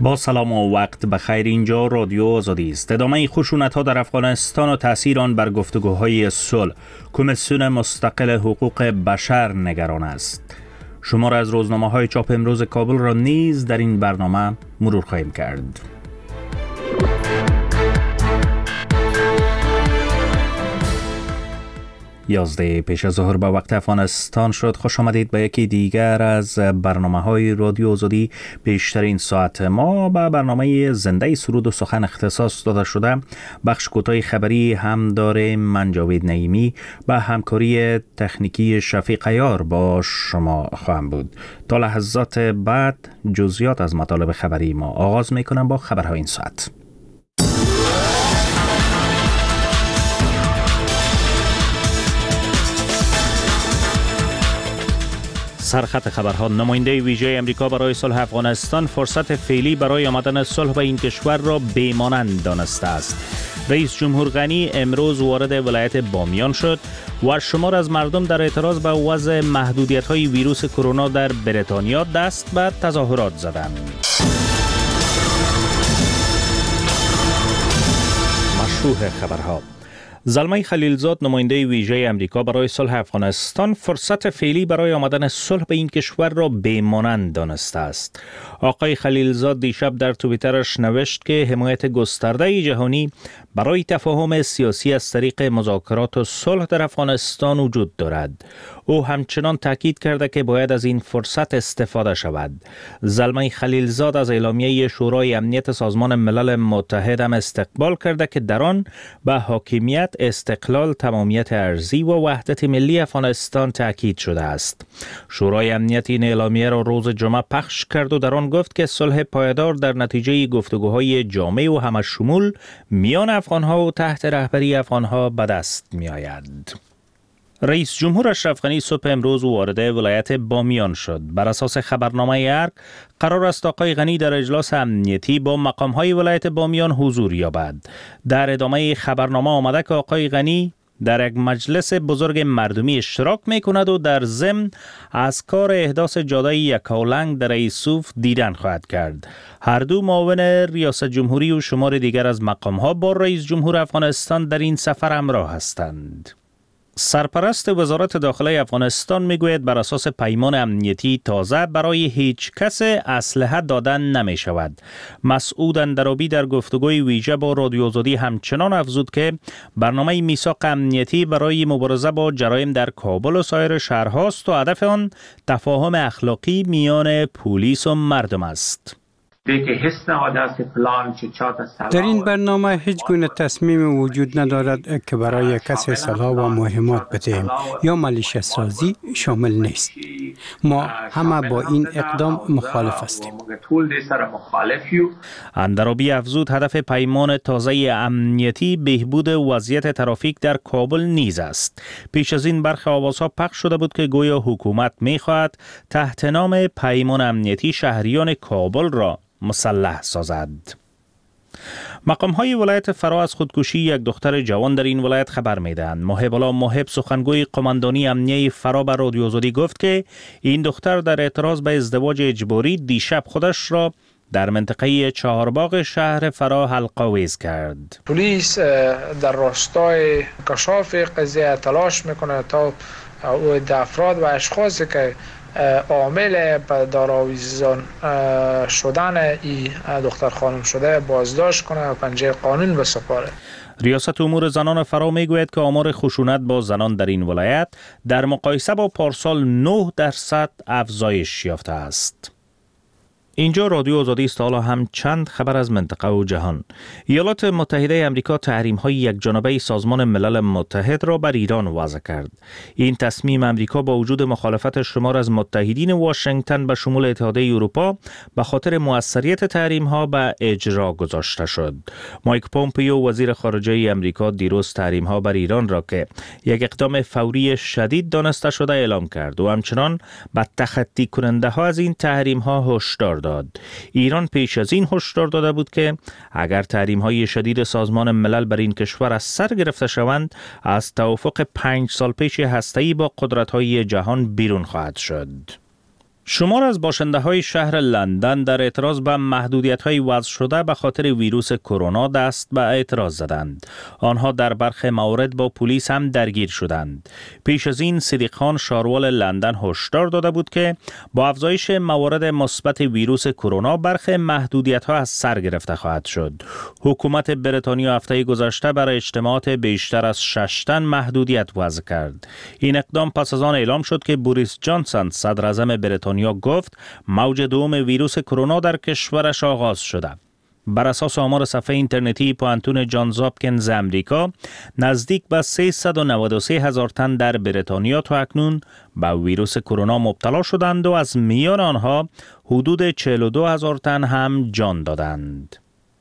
با سلام و وقت بخیر. اینجا رادیو آزادی است. ادامه خشونت‌ها در افغانستان و تأثیر آن بر گفتگوهای صلح. کمیسیون مستقل حقوق بشر نگران است. شمار از روزنامه‌های چاپ امروز کابل را نیز در این برنامه مرور خواهیم کرد. 11 پیش از ظهر به وقت افغانستان شد. خوش آمدید به یکی دیگر از برنامه‌های رادیو آزادی. بیشترین ساعت ما به برنامه زنده سرود و سخن اختصاص داده شده. بخش کوتاه خبری هم داریم. من جاوید نعیمی به همکاری تکنیکی شفیق عیار با شما خواهم بود. تا لحظات بعد جزئیات از مطالب خبری ما آغاز می‌کنم با خبرهای این ساعت. سرخط خبرها. نماینده ویژه امریکا برای صلح افغانستان فرصت فعلی برای آمدن صلح به این کشور را بی‌مانند دانسته است. رئیس جمهور غنی امروز وارد ولایت بامیان شد و شمار از مردم در اعتراض به وضع محدودیت‌های ویروس کرونا در بریتانیا دست به تظاهرات زدند. مشروع خبرها. زلمه خلیلزاد نماینده ویژه امریکا برای صلح افغانستان فرصت فعلی برای آمدن صلح به این کشور را بی‌مانند دانسته است. آقای خلیلزاد دیشب در توییترش نوشت که حمایت گسترده جهانی برای تفاهم سیاسی از طریق مذاکرات و صلح در افغانستان وجود دارد. او همچنان تاکید کرده که باید از این فرصت استفاده شود. زلمه خلیلزاد از اعلامیه شورای امنیت سازمان ملل متحد هم استقبال کرده که در آن به حاکمیت، استقلال، تمامیت ارضی و وحدت ملی افغانستان تاکید شده است. شورای امنیت این اعلامیه را روز جمعه پخش کرد و در آن گفت که صلح پایدار در نتیجه گفتگوهای جامع و همشمول میان افغانها و تحت رهبری افغانها به دست می آید. رئیس جمهور اشرف غنی صبح امروز وارد ولایت بامیان شد. بر اساس خبرنامه ارگ قرار است آقای غنی در اجلاس امنیتی با مقام‌های ولایت بامیان حضور یابد. در ادامه خبرنامه آمده که آقای غنی در یک مجلس بزرگ مردمی اشتراک می کند و در ضمن از کار احداث جاده یکاولنگ در ایسوف دیدن خواهد کرد. هر دو معاون ریاست جمهوری و شمار دیگر از مقام‌ها با رئیس جمهور افغانستان در این سفر همراه هستند. سرپرست وزارت داخله افغانستان میگوید بر اساس پیمان امنیتی تازه برای هیچ کس اسلحه دادن نمی شود. مسعود اندرابی در گفتگوی ویژه با رادیو آزادی همچنان افزود که برنامه میثاق امنیتی برای مبارزه با جرایم در کابل و سایر شهرهاست و هدف آن تفاهم اخلاقی میان پلیس و مردم است. در این برنامه هیچ گونه تصمیم وجود ندارد که برای کسی سلاح و مهمات بدهیم یا ملیشه سازی شامل نیست. ما همه با این اقدام مخالف هستیم. اندرابی افزود هدف پیمان تازه امنیتی بهبود وضعیت ترافیک در کابل نیز است. پیش از این برخی آوازها پخش شده بود که گویا حکومت می‌خواهد تحت نام پیمان امنیتی شهریان کابل را مسلح سازد. مقام‌های ولایت فرا از خودکشی یک دختر جوان در این ولایت خبر می‌دهند. محب الله محب سخنگوی قماندانی امنیه فرا به رادیو آزادی گفت که این دختر در اعتراض به ازدواج اجباری دیشب خودش را در منطقه چهارباغ شهر فرا حلق‌آویز کرد. پلیس در راستای کشاف قضیه تلاش میکنه تا افراد و اشخاصی که عامل به داراویزان شدن این دختر خانم شده بازداشت کنه و پنجه قانون بسپاره. ریاست امور زنان فرا میگوید که آمار خشونت با زنان در این ولایت در مقایسه با پارسال 9% افزایش یافته است. اینجا رادیو آزادی است. حالا هم چند خبر از منطقه و جهان. ایالات متحده آمریکا تحریم‌های یکجانبه سازمان ملل متحد را بر ایران وضع کرد. این تصمیم آمریکا با وجود مخالفت شمار از متحدین واشنگتن به شمول اتحادیه اروپا به خاطر موثریت تحریم‌ها به اجرا گذاشته شد. مایک پومپیو وزیر خارجه آمریکا دیروز تحریم‌ها بر ایران را که یک اقدام فوری شدید دانسته شده اعلام کرد و همچنان به تخطی کننده‌ها از این تحریم‌ها هشدار داد. ایران پیش از این هشدار داده بود که اگر تحریم‌های شدید سازمان ملل بر این کشور از سر گرفته شوند، از توافق 5 سال پیش هسته‌ای با قدرت‌های جهان بیرون خواهد شد. شمار از باشنده‌های شهر لندن در اعتراض به محدودیت‌های وضع شده به خاطر ویروس کرونا دست به اعتراض زدند. آنها در برخی موارد با پلیس هم درگیر شدند. پیش از این صدیق خان شاروال لندن هشدار داده بود که با افزایش موارد مثبت ویروس کرونا برخی محدودیت‌ها از سر گرفته خواهد شد. حکومت بریتانیا هفته گذشته برای اجتماعات بیشتر از 6 تن محدودیت وضع کرد. این اقدام پس از آن اعلام شد که بوریس جانسون صدر اعظم بریتانیا گفت موج دوم ویروس کرونا در کشورش آغاز شده. بر اساس آمار صفحه اینترنتی پوانتون جانز هاپکینز امریکا، نزدیک به 393,000 تن در بریتانیا تا اکنون به ویروس کرونا مبتلا شدند و از میان آنها حدود 42,000 تن هم جان دادند.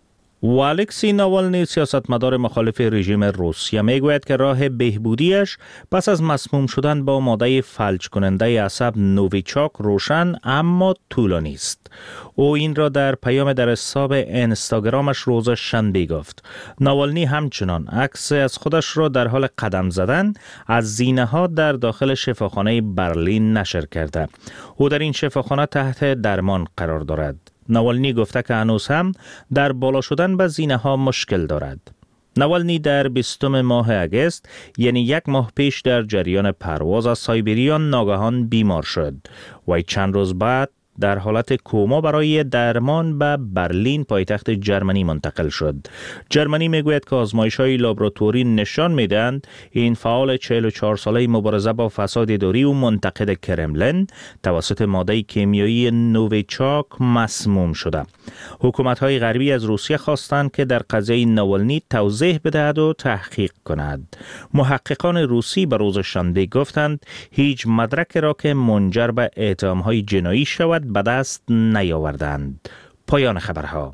و الکسی ناوالنی سیاستمدار مخالف رژیم روسیه میگوید که راه بهبودیش پس از مسموم شدن با ماده فلج کننده عصب نوویچاک روشن اما طولانی است. او این را در پیام در حساب اینستاگرامش روز شنبه گفت. ناوالنی همچنان عکس از خودش را در حال قدم زدن از زینه ها در داخل شفاخانه برلین نشر کرده. او در این شفاخانه تحت درمان قرار دارد. ناوالنی گفته که هنوز هم در بالا شدن به زینه ها مشکل دارد. ناوالنی در 20 ماه اگست یعنی 1 ماه پیش در جریان پرواز از سایبریا ناگهان بیمار شد و چند روز بعد در حالت کوما برای درمان به برلین پایتخت جرمنی منتقل شد. جرمنی میگوید که آزمایش‌های لابراتوری نشان میدهند این فعال 44 ساله مبارزه با فساد اداری و منتقد کرملین توسط ماده کیمیایی نوویچاک مسموم شده. حکومت‌های غربی از روسیه خواستند که در قضیه ناوالنی توضیح بدهد و تحقیق کند. محققان روسی به روز شنبه گفتند هیچ مدرک را که منجر به اتهام‌های جنایی شود به دست نیاوردند. پایان خبرها.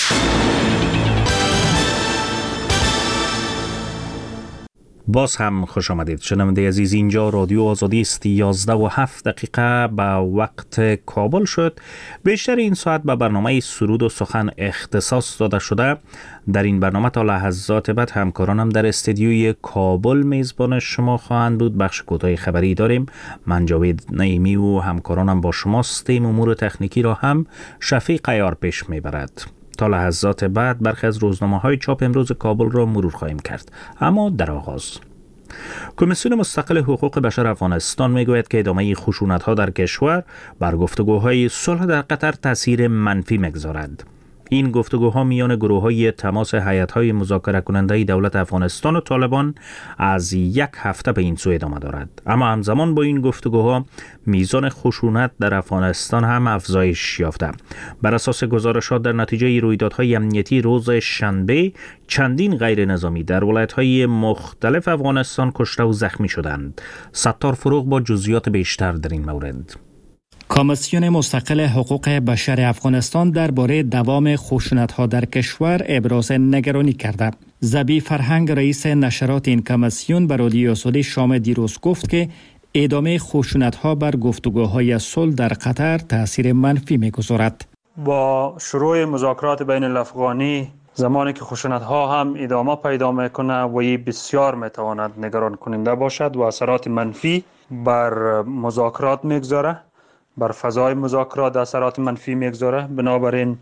باز هم خوش آمدید شنونده عزیز. اینجا رادیو آزادی است. 11:07 به وقت کابل شد. بیشتر این ساعت به برنامه سرود و سخن اختصاص داده شده. در این برنامه تا لحظات بعد همکارانم در استودیوی کابل میزبان شما خواهند بود. بخش کوتاه خبری داریم. من جاوید نعیمی و همکارانم با شماستیم. امور تکنیکی را هم شفیق عیار پیش میبرد. تا لحظات بعد برخی از روزنامه‌های چاپ امروز کابل را مرور خواهیم کرد. اما در آغاز کمیسیون مستقل حقوق بشر افغانستان میگوید که ادامه خشونت‌ها در کشور بر گفتگوهای صلح در قطر تاثیر منفی می‌گذارد. این گفتگوها میان گروه‌های تماس هیئت‌های مذاکره کننده دولت افغانستان و طالبان از 1 هفته به این سو ادامه دارد. اما همزمان با این گفتگوها میزان خشونت در افغانستان هم افزایش یافته. بر اساس گزارشات در نتیجه رویدادهای امنیتی روز شنبه چندین غیر نظامی در ولایت‌های مختلف افغانستان کشته و زخمی شدند. ستار فروغ با جزئیات بیشتر در این مورد. کمیسیون مستقل حقوق بشر افغانستان درباره دوام خشونت‌ها در کشور ابراز نگرانی کرده. زبی فرهنگ رئیس نشرات این کمیسیون به رادیو آزادی شام دیروز گفت که ادامه خشونت‌ها بر گفتگوهای صلح در قطر تاثیر منفی می‌گذارد. با شروع مذاکرات بین الافغانی زمانی که خشونت‌ها هم ادامه پیدا می‌کنه و این بسیار می‌تواند نگران کننده باشد و اثرات منفی بر مذاکرات می‌گذاره، بر فضای مذاکرات اثرات منفی می‌گذاره. بنابراین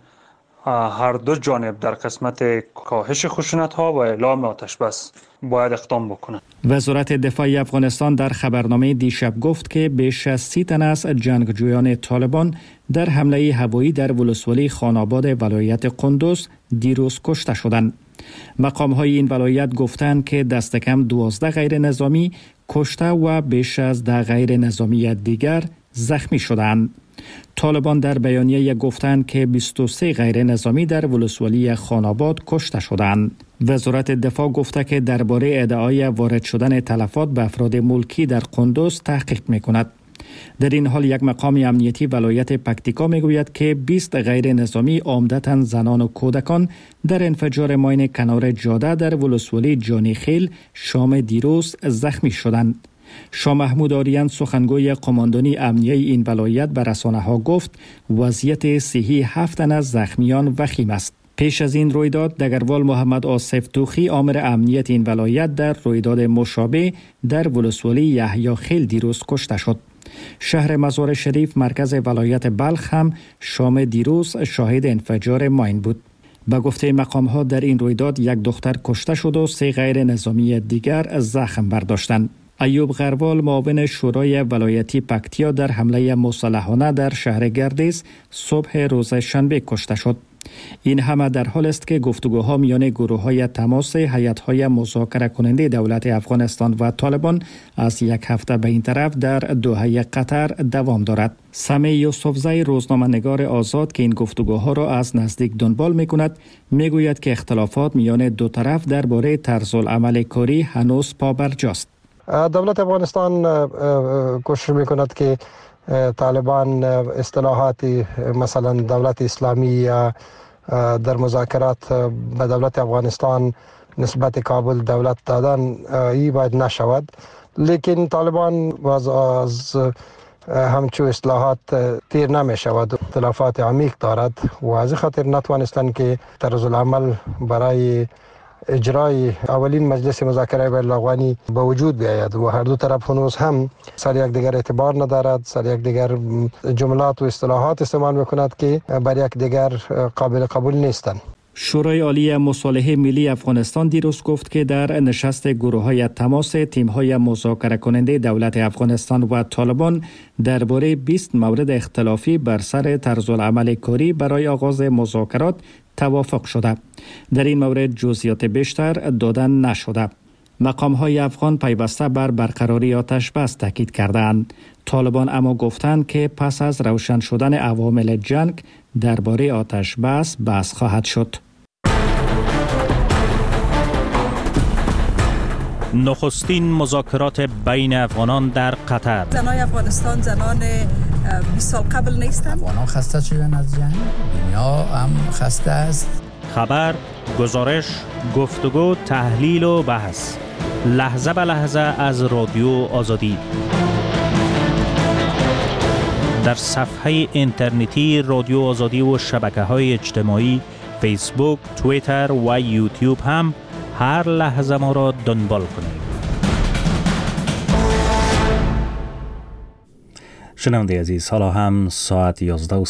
هر دو جانب در قسمت کاهش خشونت‌ها و اعلام آتش بس باید اقدام بکنند. وزارت دفاع افغانستان در خبرنامه دیشب گفت که بیش از 30 تن از جنگجویان طالبان در حمله هوایی در ولسوالی خاناباد ولایت قندوز دیروز کشته شدند. مقام‌های این ولایت گفتند که دست کم 12 غیر نظامی کشته و بیش از 10 غیر نظامی دیگر زخمی شدند. طالبان در بیانیه گفتند که 23 غیر نظامی در ولسوالی خاناباد کشته شدند. وزارت دفاع گفته که درباره ادعای وارد شدن تلفات به افراد ملکی در قندوز تحقیق می‌کند. در این حال یک مقام امنیتی ولایت پکتیکا میگوید که 20 غیر نظامی عمدتاً زنان و کودکان در انفجار ماین کنار جاده در ولسوالی جانی خیل شام دیروز زخمی شدند. شاه محمود آریان سخنگوی قماندانی امنیه این ولایت به رسانه‌ها گفت وضعیت صحی 7 تن از زخمیان وخیم است. پیش از این رویداد دگروال محمد آصف توخی آمر امنیت این ولایت در رویداد مشابه در ولسوالی یحیی خیل دیروز کشته شد. شهر مزار شریف مرکز ولایت بلخ هم شام دیروز شاهد انفجار ماین بود. به گفته مقام‌ها در این رویداد یک دختر کشته شد و 3 غیر نظامی دیگر زخم برداشتند. ایوب غروال معاون شورای ولایتی پکتیا در حمله مسلحانه در شهر گردیز صبح روز شنبه کشته شد. این همه در حال است که گفتگوها میان گروه‌های تماس هیئت‌های مذاکره کننده دولت افغانستان و طالبان از یک هفته به این طرف در دوحه قطر دوام دارد. سمی یوسفزی روزنامه‌نگار آزاد که این گفتگوها را از نزدیک دنبال می‌کند میگوید که اختلافات میان دو طرف درباره طرزالعمل کاری هنوز پابرجاست. دولت افغانستان کوشش می‌کند که طالبان اصطلاحات مثلا دولت اسلامی یا در مذاکرات به دولت افغانستان نسبت کابل دولت دادن ای باید نشود، لیکن طالبان از همچو اصلاحات تیر نمی شود، اختلافات عمیق دارد و از خاطر نتوانستند که طرزالعمل برای اجرای اولین مجلس مذاکره بین الافغانی به وجود بیاید و هر دو طرف هنوز هم سر یک دیگر اعتبار ندارد، سر یک دیگر جملات و اصطلاحات استعمال میکند که بر یک دیگر قابل قبول نیستند. شورای عالی مصالحه ملی افغانستان دیروز گفت که در نشست گروه‌های تماس تیم‌های مذاکره کننده دولت افغانستان و طالبان درباره 20 مورد اختلافی بر سر طرزالعمل کاری برای آغاز مذاکرات توافق شده. در این مورد جزئیات بیشتر دادن نشده. مقام‌های افغان پیوسته بر برقراری آتش بس تاکید کردند. طالبان اما گفتند که پس از روشن شدن عوامل جنگ درباره آتش بس بحث خواهد شد. نخستین مذاکرات بین افغانان در قطر. زنای افغانستان زنان 20 سال قبل نیستند. افغانان خسته شدن از جنگ، دنیا هم خسته است. خبر، گزارش، گفتگو، تحلیل و بحث. لحظه به لحظه از رادیو آزادی. در صفحه اینترنتی رادیو آزادی و شبکه‌های اجتماعی فیسبوک، توییتر و یوتیوب هم هر لحظه ما را دنبال کنید. شنونده عزیز، حالا هم ساعت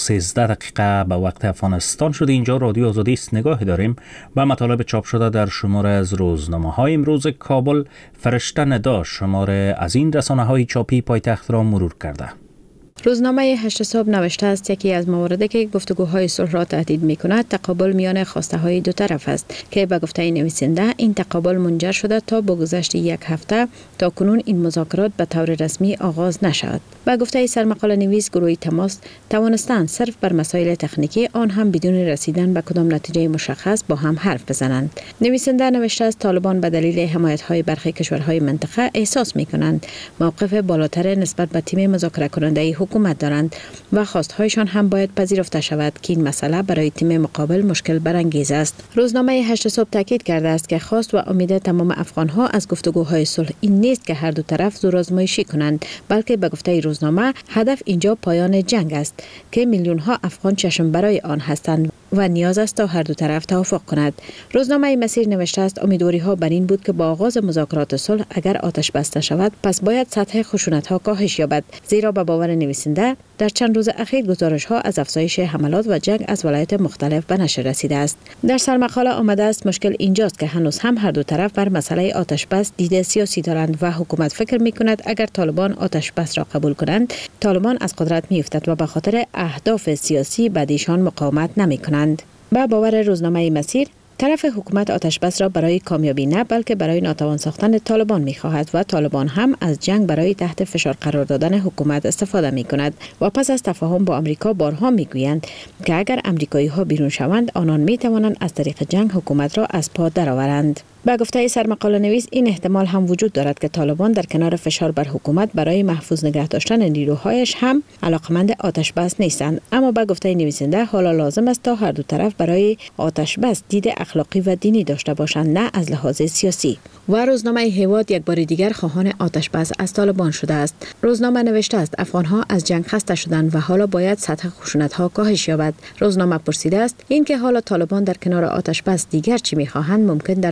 11:13 به وقت افغانستان شده. اینجا رادیو آزادی است. نگاهی داریم به مطالب چاپ شده در شماره از روزنامه‌های امروز کابل. فرشته ندا شماره از این رسانه‌های چاپی پایتخت را مرور کرده. روزنامه 8 صبح نوشته است یکی از مواردی که گفتگوهای صلح را تهدید می‌کند تقابل میان خواسته‌های دو طرف است که به گفته نویسنده این تقابل منجر شده تا با گذشت یک هفته تا کنون این مذاکرات به طور رسمی آغاز نشد. به گفته سرمقاله نویس گروه تماس توانستند صرف بر مسائل تکنیکی آن هم بدون رسیدن به کدام نتیجه مشخص با هم حرف بزنند. نویسنده نوشته است طالبان به دلیل حمایت‌های برخی کشورهای منطقه احساس می‌کنند موقف بالاتر نسبت به تیم مذاکره کننده حکومت دارند و خواستهایشان هم باید پذیرفته شود که این مسئله برای تیم مقابل مشکل برانگیز است. روزنامه 8 صبح تاکید کرده است که خواست و امید تمام افغان‌ها از گفتگوهای صلح این نیست که هر دو طرف زورآزمایشی کنند، بلکه به گفته روزنامه هدف اینجا پایان جنگ است که میلیون‌ها افغان چشم برای آن هستند و نیاز است تا هر دو طرف توافق کند. روزنامه مسیر نوشته است امیدواری‌ها بر این بود که با آغاز مذاکرات صلح اگر آتش بسته شود پس باید سطح خشونت‌ها کاهش یابد، زیرا به باور نویسنده در چند روز اخیر گزارش‌ها از افزایش حملات و جنگ از ولایات مختلف به نشر رسیده است. در سرمقاله آمده است مشکل اینجاست که هنوز هم هر دو طرف بر مسئله آتش بس دید سیاسی دارند و حکومت فکر می‌کند اگر طالبان آتش بس را قبول کنند طالبان از قدرت می‌افتد و به خاطر اهداف سیاسی بعدیشان مقاومت نمی‌کنند. به باور روزنامه مسیر طرف حکومت آتش بس را برای کامیابی نه بلکه برای ناتوان ساختن طالبان می‌خواهد و طالبان هم از جنگ برای تحت فشار قرار دادن حکومت استفاده می‌کند و پس از تفاهم با آمریکا بارها می‌گویند که اگر آمریکایی‌ها بیرون شوند آنان می‌توانند از طریق جنگ حکومت را از پا درآورند. به گفته سرمقاله نویس این احتمال هم وجود دارد که طالبان در کنار فشار بر حکومت برای محفوظ نگه داشتن نیروهایش هم علاقمند آتش بس نیستند، اما به گفته نویسنده حالا لازم است تا هر دو طرف برای آتش بس دید اخلاقی و دینی داشته باشند نه از لحاظ سیاسی. و روزنامه هیواد یک بار دیگر خواهان آتش بس از طالبان شده است. روزنامه نوشته است افغان‌ها از جنگ خسته شدند و حالا باید سطح خشونت‌ها کاهش یابد. روزنامه پرسیده است اینکه حالا طالبان در کنار آتش بس دیگر چی می‌خواهند ممکن در مذاکرات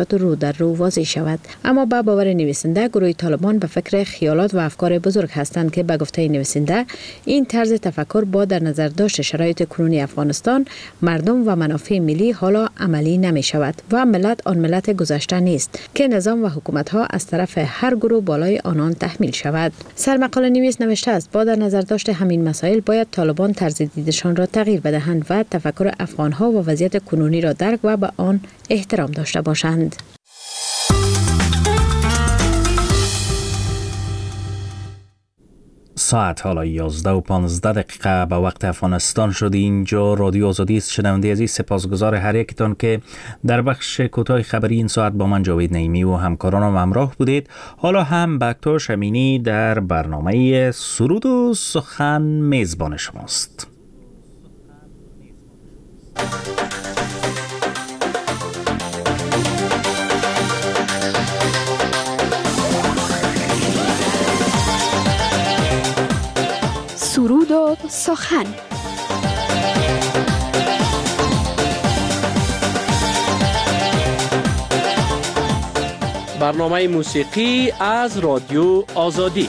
نظریات رو در رو واضح شود. اما با باور نویسنده گروه طالبان به فکر خیالات و افکار بزرگ هستند که به گفته نویسنده این طرز تفکر با در نظر داشت شرایط کنونی افغانستان، مردم و منافع ملی حالا عملی نمی شود و ملت آن ملت گذشته نیست که نظام و حکومت ها از طرف هر گروه بالای آنان تحمیل شود. سرمقاله نویس نوشته است با در نظر داشت همین مسائل باید طالبان طرز دیدشان را تغییر بدهند و تفکر افغان ها و وضعیت کنونی را درک و به آن احترام داشته باشند. ساعت حالا 11:15 به وقت افغانستان شد. اینجا رادیو آزادی است. شنونده عزیز، سپاسگزار هر یکتان که در بخش کوتاه خبری این ساعت با من جاوید نعیمی و همکارانم همراه بودید. حالا هم بکتاش امینی در برنامه سرود و سخن میزبان شماست. سرود و سخن. برنامه موسیقی از رادیو آزادی.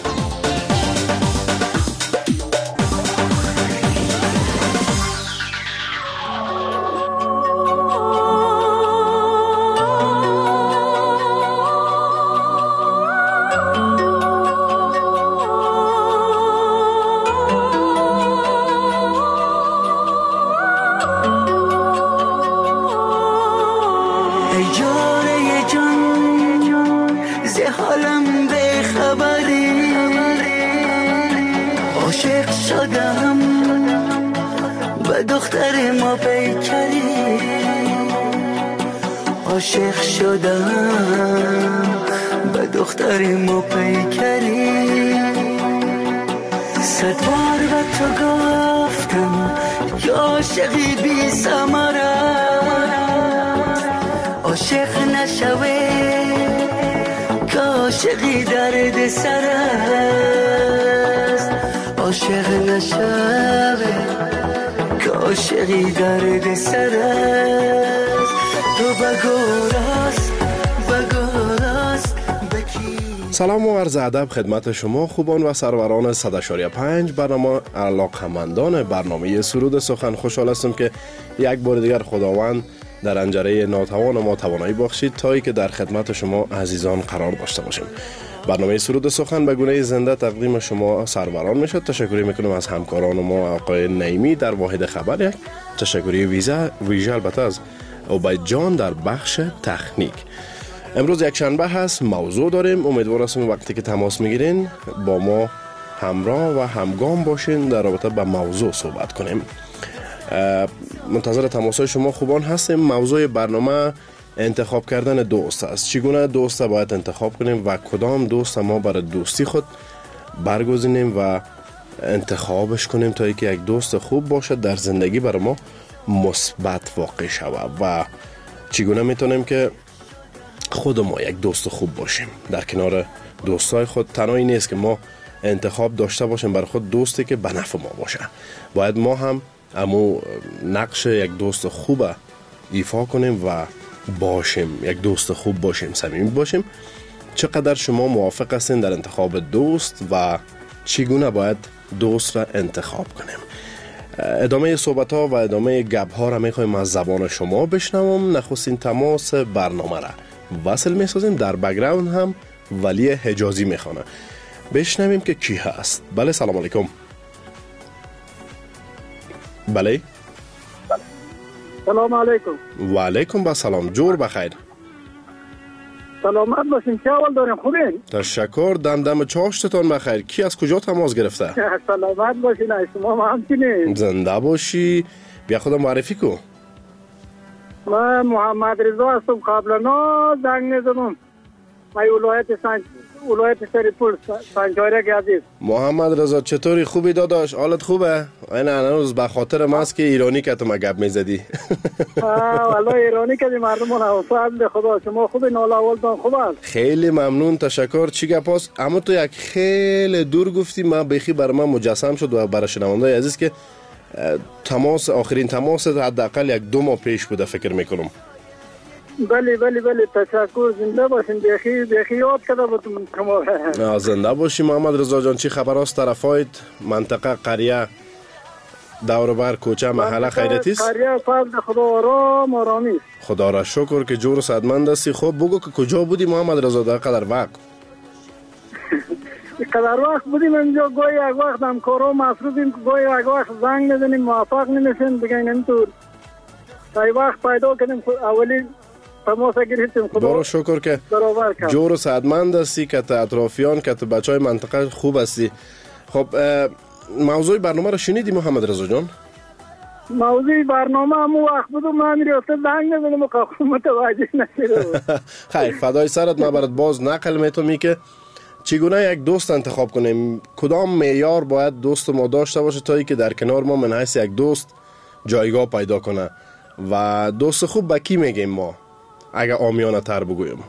عاشق شدم به دختر ما پیکری، صد بار به تو گفتم که عاشقی بی ثمره، عاشق نشوی که عاشقی درد سر است، عاشق نشوی که عاشقی درد سر است. سلام و عرض ادب خدمت شما خوبان و سروران 100.5 برنامه علاقه‌مندان برنامه سرود سخن. خوشحال هستم که یک بار دیگر خداوند در انجره ناتوان ما توانایی بخشید تا که در خدمت شما عزیزان قرار داشته باشیم. برنامه سرود سخن به گونه زنده تقدیم شما سروران میشد. تشکری میکنم از همکاران ما آقای نعیمی در واحد خبر، یک تشکری ویژه البته از عبید جان در بخش تکنیک. امروز یک شنبه هست، موضوع داریم. امیدوار هستم وقتی که تماس میگیرین با ما همراه و همگام باشین در رابطه با موضوع صحبت کنیم. منتظر تماسای شما خوبان هستیم. موضوع برنامه انتخاب کردن دوست است. چگونه دوست باید انتخاب کنیم و کدام دوست ما برای دوستی خود برگزینیم و انتخابش کنیم تا اینکه یک دوست خوب باشد در زندگی برای ما مثبت واقع شود و چگونه میتونیم که خود ما یک دوست خوب باشیم در کنار دوستای خود. تنهایی نیست که ما انتخاب داشته باشیم برای خود دوستی که به نفع ما باشه، باید ما هم امو نقش یک دوست خوب ایفا کنیم و باشیم، یک دوست خوب باشیم، صمیمی باشیم. چقدر شما موافق هستین در انتخاب دوست و چگونه باید دوست را انتخاب کنیم؟ ادامه صحبت ها و ادامه گپ ها را میخوایم از زبان شما بشنوم. نخستین تماس برنامه را وصل میسازیم. در بک‌گراند هم ولی حجازی میخوانه. بشنویم که کی هست. بله، سلام علیکم. بله سلام علیکم. و علیکم با سلام. جور بخیر. سلامت باشین. چه حال دارین؟ خوبین؟ تشکر. دم چاشتتان بخیر. کی از کجا تماس گرفته؟ سلامت باشین. شما ما همچنین. زنده باشی. بیا خودم معرفی کو. من محمد رضا هستم. قبلا زنگ نزدم. من ولایت سریپور سنجارک عزیز. محمد رضا چطوری؟ خوبی داداش؟ حالت خوبه؟ این هنوز به خاطر ماست که ایرانی که تو ما گپ میزدی. والله ایرانی که مردمون حوصله به خدا. شما خوبی؟ ناله اولتون خوب است؟ خیلی ممنون، تشکر. چی گپ است؟ اما تو یک خیلی دور گفتی، ما بخی بر من مجسم شد و برای شنوندگان عزیز که آخرین تماس حداقل 1-2 ماه پیش بوده فکر میکنم. بله تشکر. زنده باشین. بیخی یاد کرده بودم شما. زنده باشی محمد رضا جان. چی خبر است طرفایت منطقه قریه دور بر کوچه محله خیرتی است؟ قریه فضل خدا آرامی است. خدا را شکر که جور و صحتمند هستی. خب بگو که کجا بودی محمد رضا در قدر وقت؟ قدر وقت بودیم اینجا. گاهی یک وقت همکارا مصروفیم، گاهی یک وقت زنگ میزنیم موفق نمیشیم دیگه. اینطور تا وقت پیدا کردیم اولی تماس گرفتیم. خدا را شکر که جور و صحتمند هستی، که اطرافیان که بچهای منطقه خوب هستی. خب موضوع برنامه را شنیدی محمد رضا جان؟ موضوع برنامه همون وقت بودم من میرفتم زنگ نزنم و که متوجه نشده. خیر فدای سرت. من برات باز نقل میتونم که چگونه یک دوست انتخاب کنیم، کدام معیار باید دوست ما داشته باشه تا ای که در کنار ما من حیث یک دوست جایگاه پیدا کنه. و دوست خوب به کی میگیم ما اگه عامیانه تر بگویم؟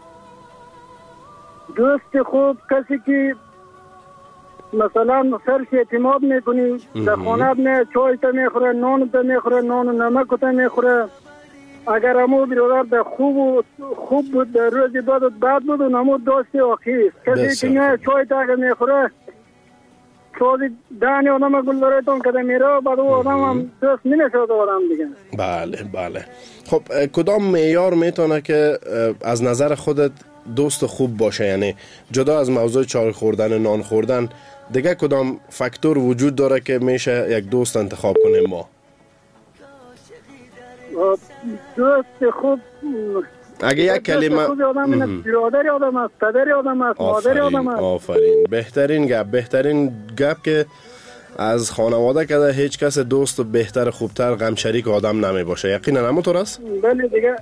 دوست خوب کسی که مثلا سرش اعتماد میکنی، در خانه نه چای تا میخوره، نان تا میخوره، نان و نمک تا میخوره. اگر همو برادر در خوب بود در روز بد بود و نمو دوست واقعی است. کسی که نه چای تا اگر میخوره چوزی دانی آدم گل داره تون کده میره بعد او آدم هم دوست نمیشود آدم دیگه. بله. خب کدام معیار میتونه که از نظر خودت دوست خوب باشه؟ یعنی جدا از موضوع چای خوردن نان خوردن دیگه کدام فاکتور وجود داره که میشه یک دوست انتخاب کنیم ما؟ دوست خوب اگه یک کلمه برادر آدم است، پدر آدم است، مادر آدم است. آفرین. بهترین گپ که از خانواده که هیچ کس دوست بهتر خوبتر غم شریک آدم نمی باشه. یقینا همونطور است؟ بله دیگه.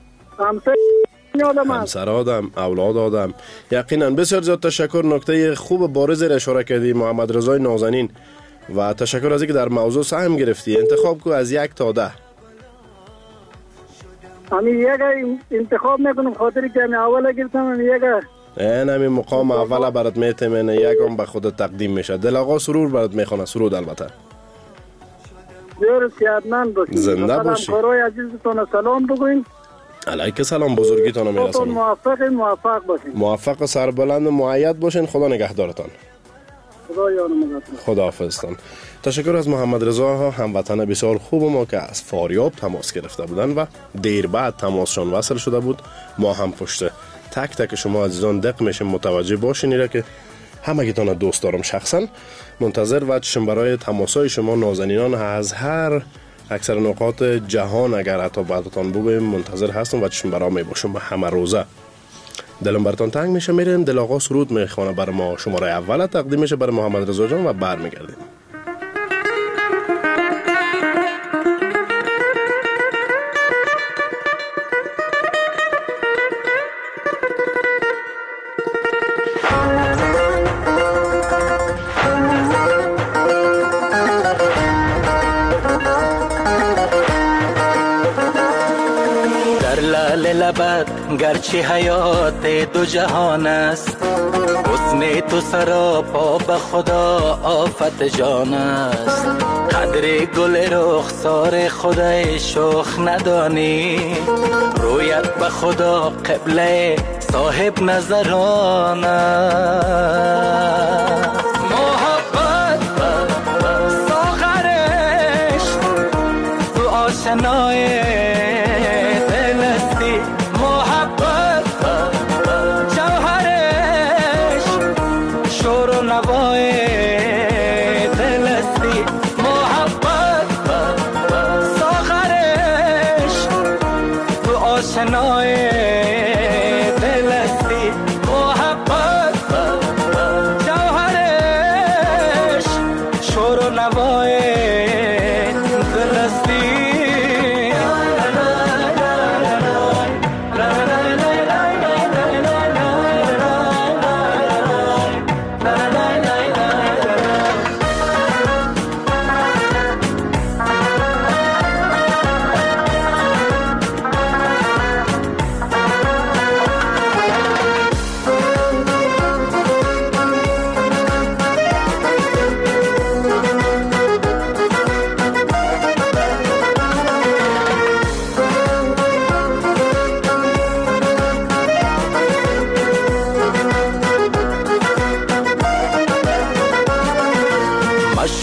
همسر آدم، اولاد آدم. یقینا. بسیار زیاد تشکر. نکته خوب بارز را اشاره کردی محمد رضای نازنین و تشکر از اینکه در موضوع سهم گرفتی. انتخاب کو از 1 تا 10. همین یک انتخاب میکنم خاطری که همین اول گرفتم. همین یک همین مقام اول برات میتمنه، یکم به خودت تقدیم میشه. دل آقا سرور برات میخونه. سرود البته. بسیار صحتمند باشید. زنده باشید. همکارای عزیزتون سلام بگوین. علیک سلام. بزرگیتون میرسونم. موفق باشین. موفق و سربلند و مؤید باشین. خدا نگهدارتان. خدا یارم. خداحافظتان. تشکر از محمد رضا هموطن بسیار خوب ما که از فاریاب تماس گرفته بودن و دیر بعد تماسشان وصل شده بود. ما هم پشت تک تک شما عزیزان دق میشیم متوجه باشین ایره که همگیتان دوست دارم. شخصا منتظر وجهشم برای تماسای شما نازنینان از هر اکثر نقاط جهان. اگر حتی بعدتان بگویم منتظر هستم وجهشم برای می باشم به همه روزه. دلم براتون تنگ میشه. میریم دل آقا سرود میخونه برای ما. شماره اول تقدیم میشه برای محمد رضا جان و برمیگردیم. گرچه حیات دو جهان است، حسن تو سراپا به خدا آفت جان است. قدر گل رخسار خدای شوخ ندانی، رویت به خدا قبله صاحب نظران است. محبت ساغرش تو آشنای دل استی محبت جوهر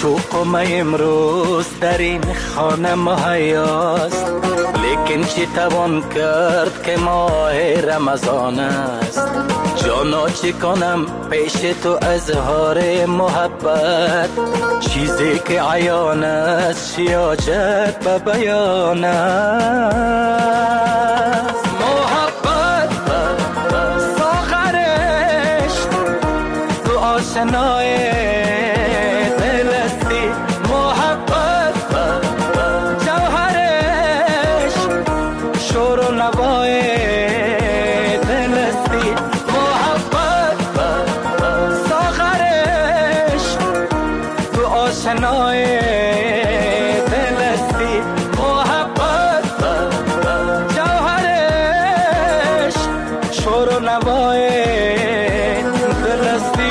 شوق ما امروز در این خانه مهیاست، لیکن چی توان کرد که ماه رمضان است. جانا چی کنم پیش تو اظهار محبت، چیزی که عیان است شیاجت به بیان است. محبت ساغرش تو آشنای دل استی، محبت جوهرش شور و نوای دل استی، محبت ساغرش تو آشنای دل استی، محبت جوهرش شور و نوای دل استی.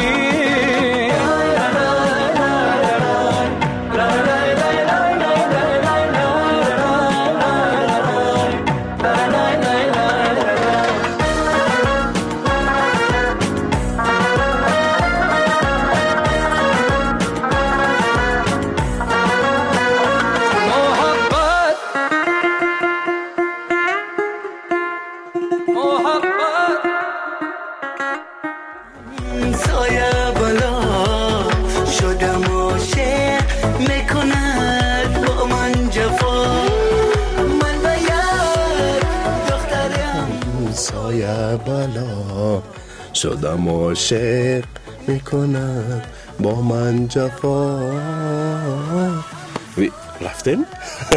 شدم عاشق میکند با من جفا. رفتیم؟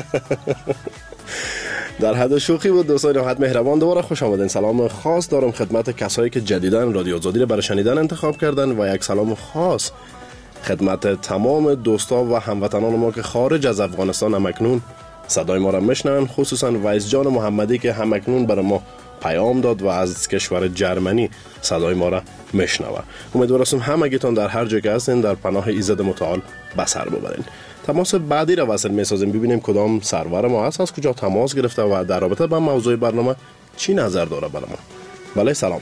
در حد شوخی بود دوستان نهایت مهربان. دوباره خوش آمدین. سلام خاص دارم خدمت کسایی که جدیداً رادیو آزادی رو برای شنیدن انتخاب کردن و یک سلام خاص خدمت تمام دوستا و هموطنان ما که خارج از افغانستان همکنون صدای ما را میشنون، خصوصا ویس جان محمدی که همکنون برای ما پیام داد و از کشور جرمنی صدای ما را میشنوه. امیدوارم همگیتون در هر جا که هستین در پناه ایزد متعال بسر ببرین. تماس بعدی را وصل میسازیم ببینیم کدام سرور ما هست، از کجا تماس گرفته و در رابطه با موضوع برنامه چی نظر داره برای ما. بله سلام.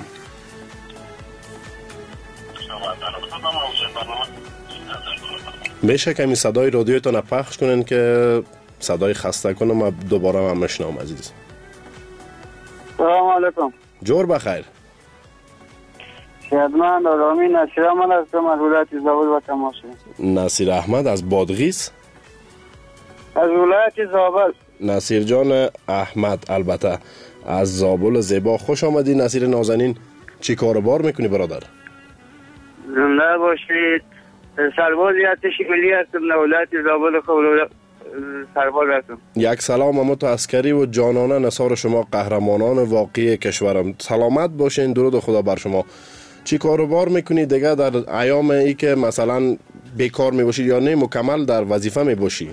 میشه کمی صدای رادیوتون پخش کنین که صدای خسته کنم و دوباره هم مشنوم عزیز. سلام علیکم. جور بخیر. خدمت آرامی نصیر احمد هستم از ولایت زابل و تماس. نصیر احمد از بادغیس؟ از ولایت زابل. نصیر جان احمد البته از زابل زیبا. خوش آمدی نصیر نازنین. چی کاروبار میکنی برادر؟ زنده باشید. سرباز ارتش ملی هستم در ولایت زابل خود سرباز هستم. یک سلام اما تو عسکری و جانانه نثار شما قهرمانان واقعی کشورم. سلامت باشین. درود خدا بر شما. چی کاروبار میکنی دیگه در ایام ای که مثلا بیکار میباشی یا نه مکمل در وظیفه میباشی؟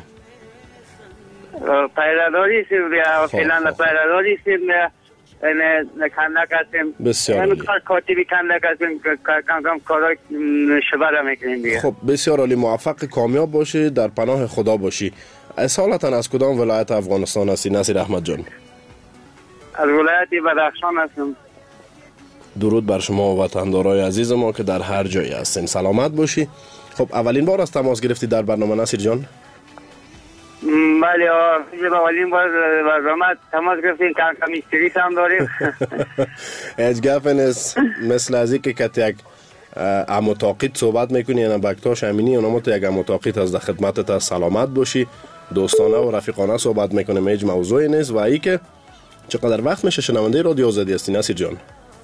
پیراداری سیم فعلا پیراداری سیم نه کندک هستیم. بسیار کاتبی کندک هستیم کم کارای شبره میکنیم دیگه. خب بسیار عالی. موفق کامیاب باشی. در پناه خدا باشی. اصالتا از کدام ولایت افغانستان هستی نصیر احمد جان؟ از ولایت بدخشان هستم. درود بر شما و وطندارای عزیز ما که در هر جایی هستین. سلامت باشی. خب اولین بار از تماس گرفتی در برنامه نصیر جان؟ بله اولین بار برنامه تماس گرفتیم. کم استریس هم داریم. هیچ گپ نیست. مثل از اینکه یک اموتاقیت صحبت میکنی یعنی بکتاش امینی اونم تو یک اموتاقیت از خدمتت سلامت باشی. دوستانه و رفیقانه صحبت میکنیم. هیچ موضوعی نیست. و ای که چقدر وقت میشه شنونده رادیو آزادی هستی نصیر جان؟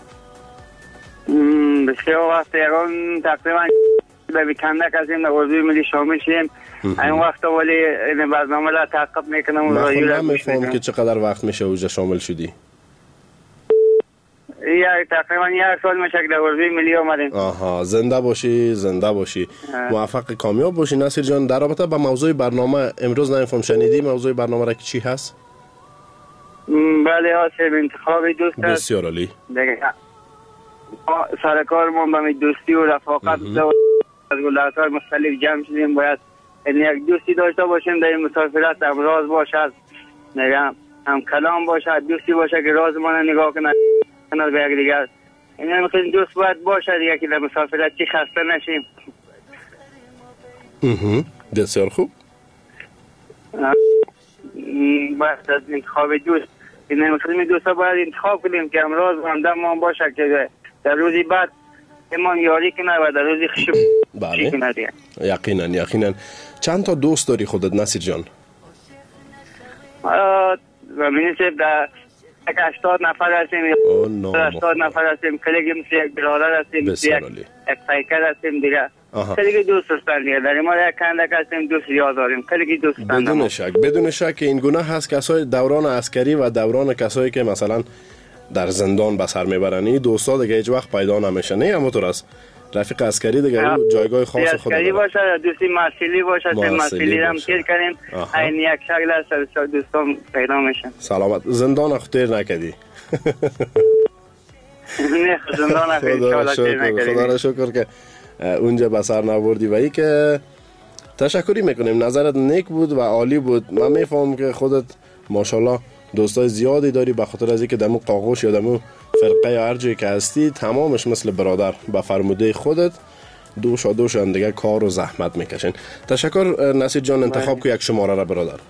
بسیار وقت یکان تقریبا به بیکندک از این نوازوی ملی شامل شدیم. این وقت ولی این برنامه را تعقیب میکنم. من خودم میفهم که چقدر وقت میشه اوجه شامل شدی؟ تقریبا یک سال میشه که نوازوی ملی آمدیم. آها زنده باشی زنده باشی. موفق کامیاب باشی نصیر جان. در رابطه با موضوع برنامه امروز نمیفهم شنیدی موضوع برنامه را که چی هست؟ بله هستیم انتخاب دوست است. بسیار عالی. سرکارمون به دوستی و رفاقت از ولایت‌های مختلف جمع شدیم. باید یک دوستی داشته باشیم در این مسافرت. هم راز باشد هم کلام باشد. دوستی باشد که رازمان نگاه کنند به یک دیگر. این مثل دوست باید باشد دیگه که در مسافرت چی خسته نشیم. بسیار خوب. بس از انتخاب دوست این مسلمی دوستا باید انتخاب کنیم که امروز همدم ما باشه که در روزی بعد ایمان یاری کنه و در روزی خشب بله یقینا. چند تا دوست داری خودت نصیر جان؟ و منیسه در 80 نفر هستیم 80 نفر هستیم کلیگی مثل یک برادر هستیم یک پیکر هستیم دیگه کلیگی دوست هستن دیگه در ما یک کندک هستیم دوست زیاد داریم کلیگی دوست هستن بدون شک این گونه هست کسای دوران عسکری و دوران کسایی که مثلا در زندان به سر میبرن این دوستا دیگه هیچ وقت پیدا نمیشه نه همونطور است رفیق عسکری دیگه جایگاه خاص خود داره باشه دوستی مسئولی باشه مسئولی هم تیر کنیم این یک شکل است دوستان پیدا میشن سلامت زندان خطیر نکدی نه زندان خطیر نکدی خدا را شکر که اونجا به سر نبردی و ای که تشکری میکنیم نظرت نیک بود و عالی بود من میفهمم که خودت ماشاءالله دوستای زیادی داری به خاطر از اینکه دمو قاقوش یا دمو فرقه یا هر جایی که هستی تمامش مثل برادر به فرموده خودت دوش هم دیگه کار و زحمت میکشین. تشکر نصیر جان انتخاب که یک شماره را برادر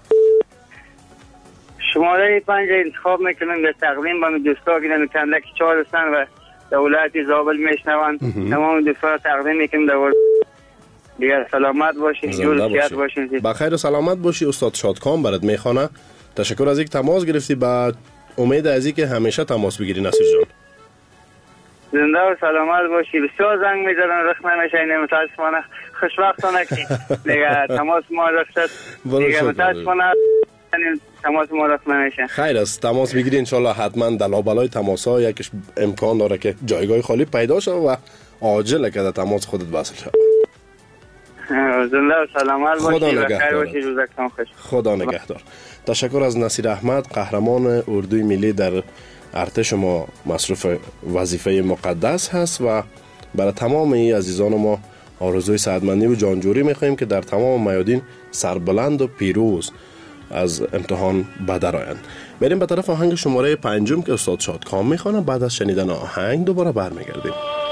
شماره 5 انتخاب میکنم به تقدیم به دوستا که در کندک 4 هستن و دولت زابل میشنون تمام دوستا را تقدیم میکنم در دیگه سلامت باشین جور صحت باشین بخیر و سلامت باشی. استاد شادکام برات میخوانه. تشکر از اینکه تماس گرفتی با امید از اینکه همیشه تماس بگیری نصیر جان. زنده و سلامت باشی. بسیار زنگ میزدن رخ نمیشه اینه متاسفانه خوشبختانه که دیگه تماس ما رخصت دیگه متاسفانه تماس ما رخ نمیشه. خیر است تماس بگیری انشالله حتما دلابلای تماس ها یکیش امکان داره که جایگاه خالی پیدا شه و عاجله که تماس خودت وصل شه. زنده و سلامت باشی و خیر باشی روزتون خوش. خدا نگهدار. تشکر از نصیر احمد قهرمان اردوی ملی در ارتش ما مصروف وظیفه مقدس هست و برای تمام این عزیزان ما آرزوی سعادتمندی و جانجوری می‌خواهیم که در تمام میادین سربلند و پیروز از امتحان بدرآیند. بریم به طرف آهنگ شماره 5 که استاد شادکام میخوانه. بعد از شنیدن آهنگ دوباره برمیگردیم.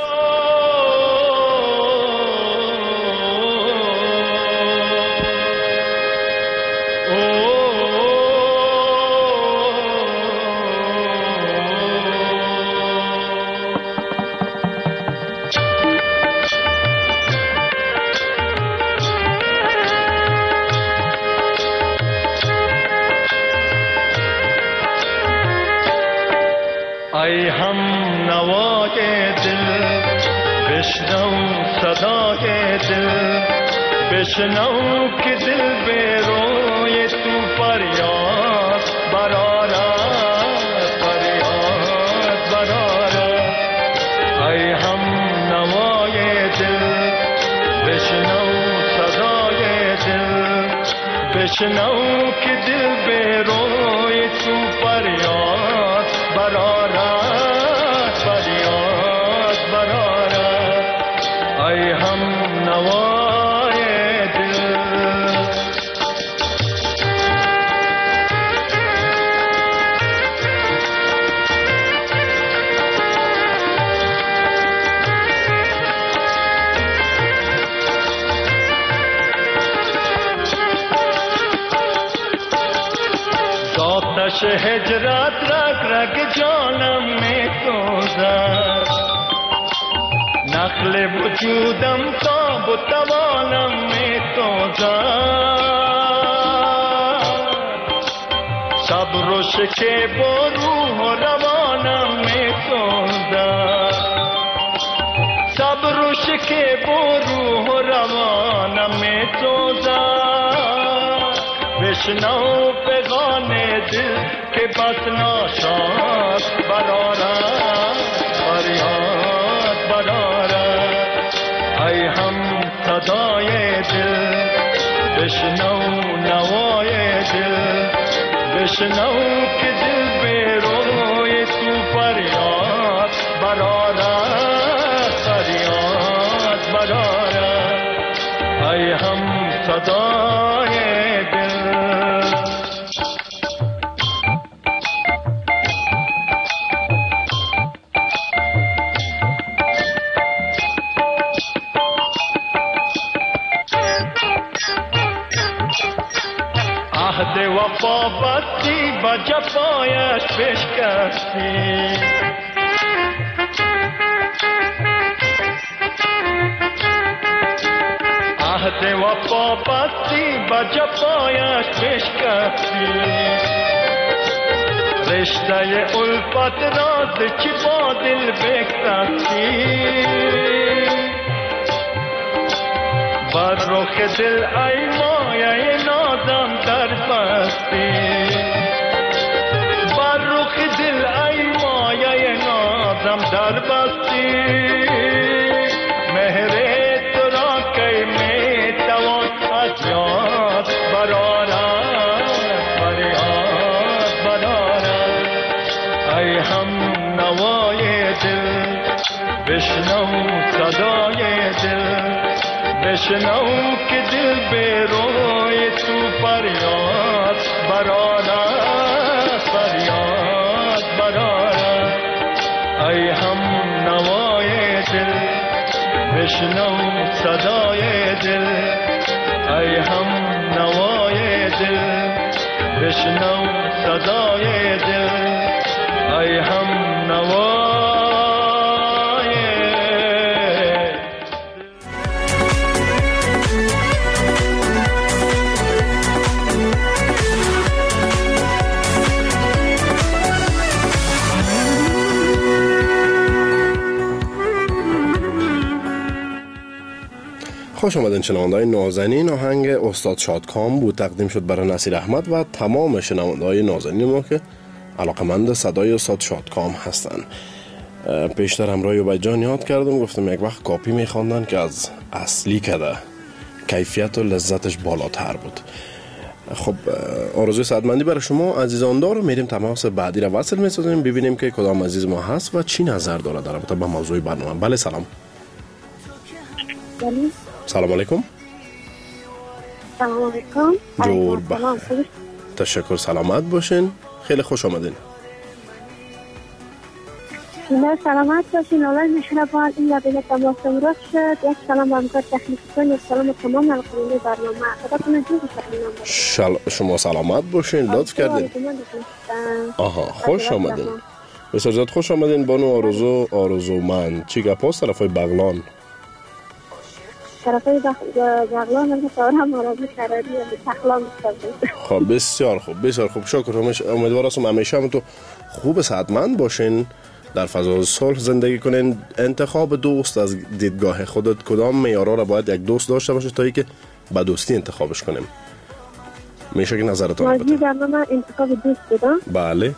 ای هم نوای دل بشنو صدای دل بشنو که دل به روی تو فریاد برآرد فریاد برآرد ای هم نوای دل بشنو صدای دل بشنو که دل به روی تو فریاد برآرد فریاد برآرد ای هم نوای دل آتش هجرت رگ رگ جانم می سوزد نخل وجودم تاب و توانم می سوزد صبر و شکیب و روح و روانم می سوزد صبر و شکیب و روح و روانم می سوزد بشنو پیغام دل که بس ناشاد برآرد فریاد برآرد ای هم صدای دل بشنو نوای دل بشنو که دل به روی تو فریاد برآرد فریاد برآرد ای هم صدای وفا بستی با جفایش بشکستی عهد وفا بستی با جفایش بشکستی رشته الفت راز چی با دل بکسستی بر رخ دل ای مایه نازم در بستی بر رخ دل ای مایه نازم در بستی مهر تو را که می توان از یاد برارد فریاد برارد ای هم نوای دل بشنو صدای دل بشنو که دل به روی تو فریاد برارد فریاد برارد ای هم نوای دل بشنو صدای دل ای هم نوای دل بشنو صدای دل ای هم نوای خوش آمدین شنونده‌های نازنین. آهنگ استاد شادکام بود، تقدیم شد برای نصیر احمد و تمام شنونده‌های نازنین ما که علاقمند صدای استاد شادکام هستن. پیشتر همراه عبید جان یاد کردم، گفتم یک وقت کاپی میخواندن که از اصلی کده کیفیت و لذتش بالاتر بود. خب آرزوی سعادتمندی برای شما عزیزان دارم. میریم تماس بعدی را وصل میسازیم، ببینیم که کدام عزیز ما هست و چی نظر داره در رابطه با موضوع برنامه. بله سلام. سلام علیکم. سلام علیکم. جور تشکر، سلامت باشین. خیلی خوش آمدین. سلامت باشین. الله مهربان. این لبه تماس امروز شد. یک سلام به همکار تکنیکیتون، یک سلام به تمام ناظرین برنامه. خداتون جور باشین. شما سلامت باشین، لطف کردین. آها خوش آمدین. بسیار زیاد خوش آمدین. بانو آرزومند. چی گپ است طرفای بغلان؟ طرفای بغلان هم هم آرازو کراری تخلان بسید. خب بسیار خوب، بسیار خوب. شکر. امیدوار هستم همیشه هم تو خوب صحتمند باشین، در فضای صلح زندگی کنین. انتخاب دوست از دیدگاه خودت کدام معیارها را باید یک دوست داشته باشه تا اینکه به دوستی انتخابش کنیم؟ میشه که نظرتون بده. من انتخاب دوست بدم. بله.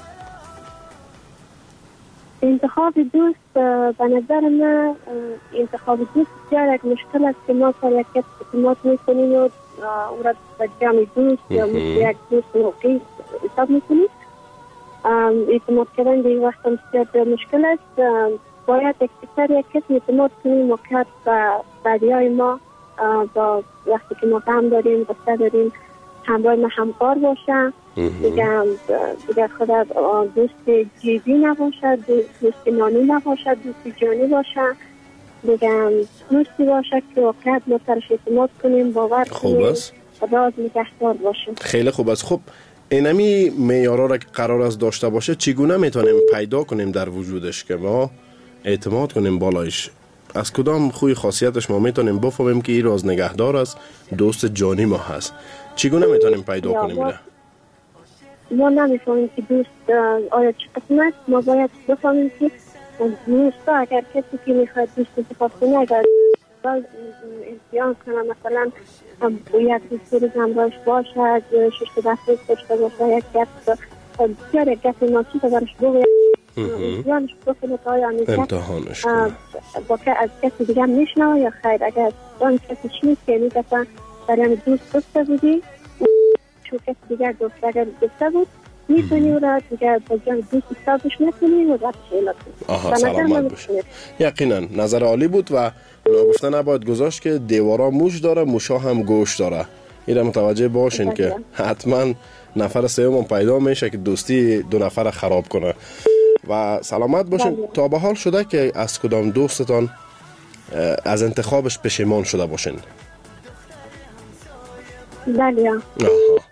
انتخاب دوست به نظر من انتخاب دوست بسیار یک مشکل است که ما سر یک کس اعتماد میکنیم و او را به جمع دوست یا یک دوست موقعی حساب میکنیم. اعتماد کردن به این وقت بسیار مشکل است. باید اکثر یک کس اعتماد کنیم موقعیت و بعدی های ما با وقتی که ما غم داریم، غصه داریم، همراه ما همکار باشن. دیگر خدا دوست جیبی نباشد، دوست نانی نباشد، دوست جانی باشد. دیگر دوستی باشد که واقعیت ما سرش اعتماد کنیم، باور کنیم، راز نگهدار باشیم. خیلی خوب است. خب اینمی معیارها را که قرار است داشته باشه چگونه میتونیم پیدا کنیم در وجودش که ما اعتماد کنیم بالایش؟ از کدام خوی خاصیتش ما میتونیم بفهمیم که این راز نگهدار است، دوست جانی ما هست؟ چگونه میتونیم پیدا کنیم؟ ما نمیفهمیم که دوست آیا چه قسم است. ما باید بفهمیم که دوست اگر کسی که میخواد دوست انتخاب کنه، اگر امتحان کنه مثلا باید دوست همراهش باشد، شش دفعه داشته باشه، یک گپ بسیار یک گپ ناچیز برش بگوید، امتحانش بکنه تا آیا امتحانش کنه با که از کسی دیگه میشنوه یا خیر. اگر دان کسی چیست که میگفتن برای دوست گفته بودی چون کسی دیگر گفته، اگر گفته بود میتونی او را دیگر با جان دوست حسابش نکنی و رفت شیلات کنی. آها سلامت باشی. یقینا نظر عالی بود و ناگفته نباید گذاشت که دیوارا موش داره، موشا هم گوش داره. این را متوجه باشین که حتما نفر سوم پیدا میشه که دوستی دو نفر خراب کنه. و سلامت باشین. تا به حال شده که از کدام دوستتان از انتخابش پشیمان شده باشین؟ بله.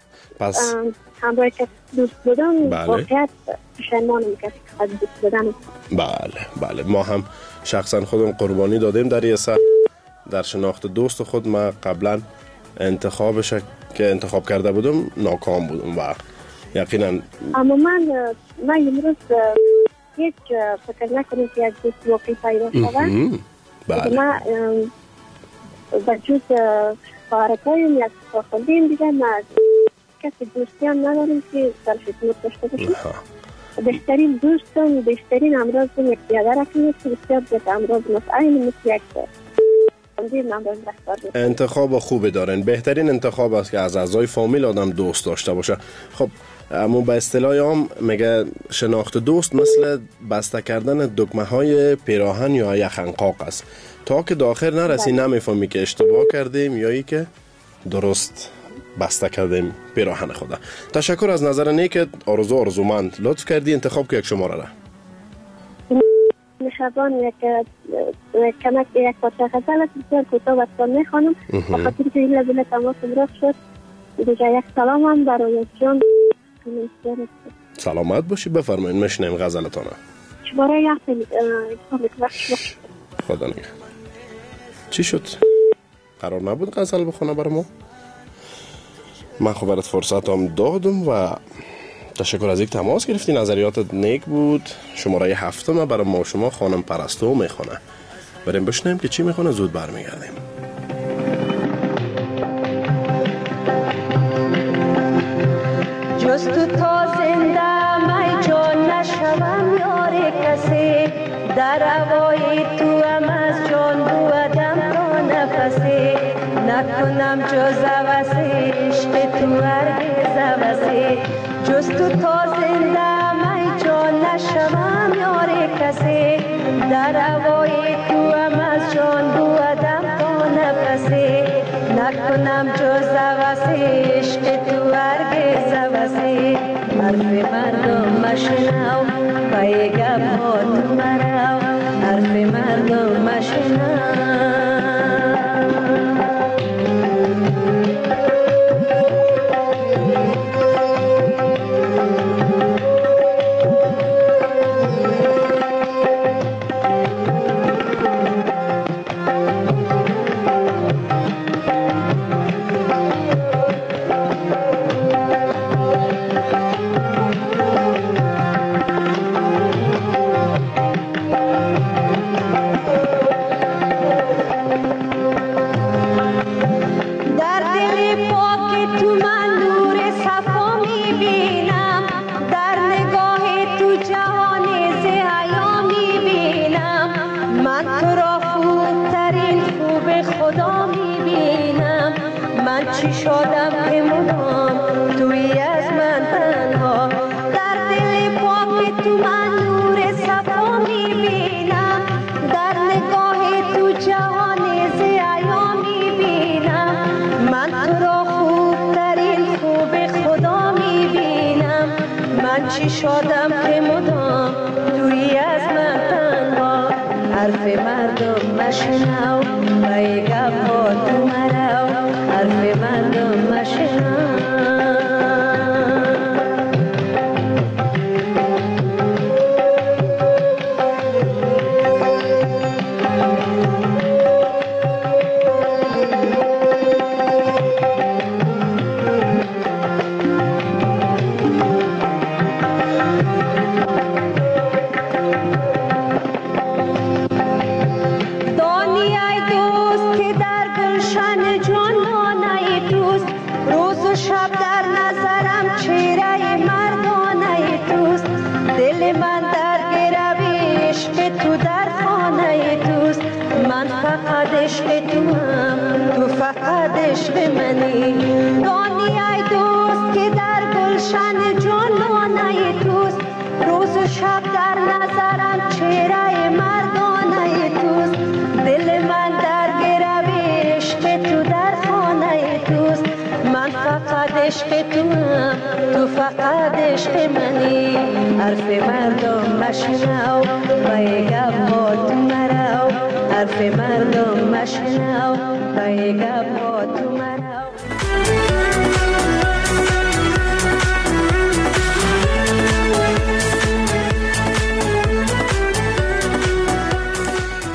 پس همراه کسی دوست بودم واقعیت پشیمانم که خود دوست بودم. بله ما هم شخصا خودم قربانی دادیم در یه سر در شناخت دوست خود. ما قبلا انتخابش که انتخاب کرده بودم ناکام بودم و یقینا اما من امروز هیچ فکر نکنم که یک دوست واقعی پیدا شود. من بجز خواهرکایم یک خواهردیم دیگه ما کسی دوستی هم نداریم که در خدمت داشته باشیم. بهترین دوستم بهترین امراضم یک بیادر اکنیم که بسیار بیت امراض این مثل یک انتخاب خوبی دارن. بهترین انتخاب است که از اعضای فامیل آدم دوست داشته باشه. خب اما به اصطلاح عام میگه شناخت دوست مثل بسته کردن دکمه های پیراهن یا یخنقاق است. تا که داخل نرسی نمیفهمی که اشتباه کردیم یا ای که درست بسته کردیم پیراهن خدا. تشکر از نظر نیکت آرزومند. لطف کردی انتخاب که یک شماره را مهربان یک کمک یک پارچه غزل است بسیار کوتاه و سال میخوانم بخاطر که این لبیل تماس امراض شد. دیگه یک سلام هم برای جان. سلامت باشی. بفرمایید میشنیم غزلتانه. شماره یک خدا نگهدار. چی شد؟ قرار نبود غزل بخونه برای ما؟ من خب برات فرصت هم دادم و تشکر از یک تماس گرفتی. نظریاتت نیک بود. شماره 7 برای ما شما خانم پرستو میخونه. بریم بشنیم که چی میخونه. زود برمیگردیم. جز تو تا زنده می جان نشوم یار کسی در هوای تو هم از جان بودم تا نفسی نکنم جز عوضی عشق تو هرگز عوضی جز تو تا زنده می جان نشوم یار کسی در هوای تو هم از جان بودم تا نفسی نکنم جز عوضی عشق تو هرگز عوضی حرف مردم مشنو پیگم ها تو مرو حرف مردم مشنو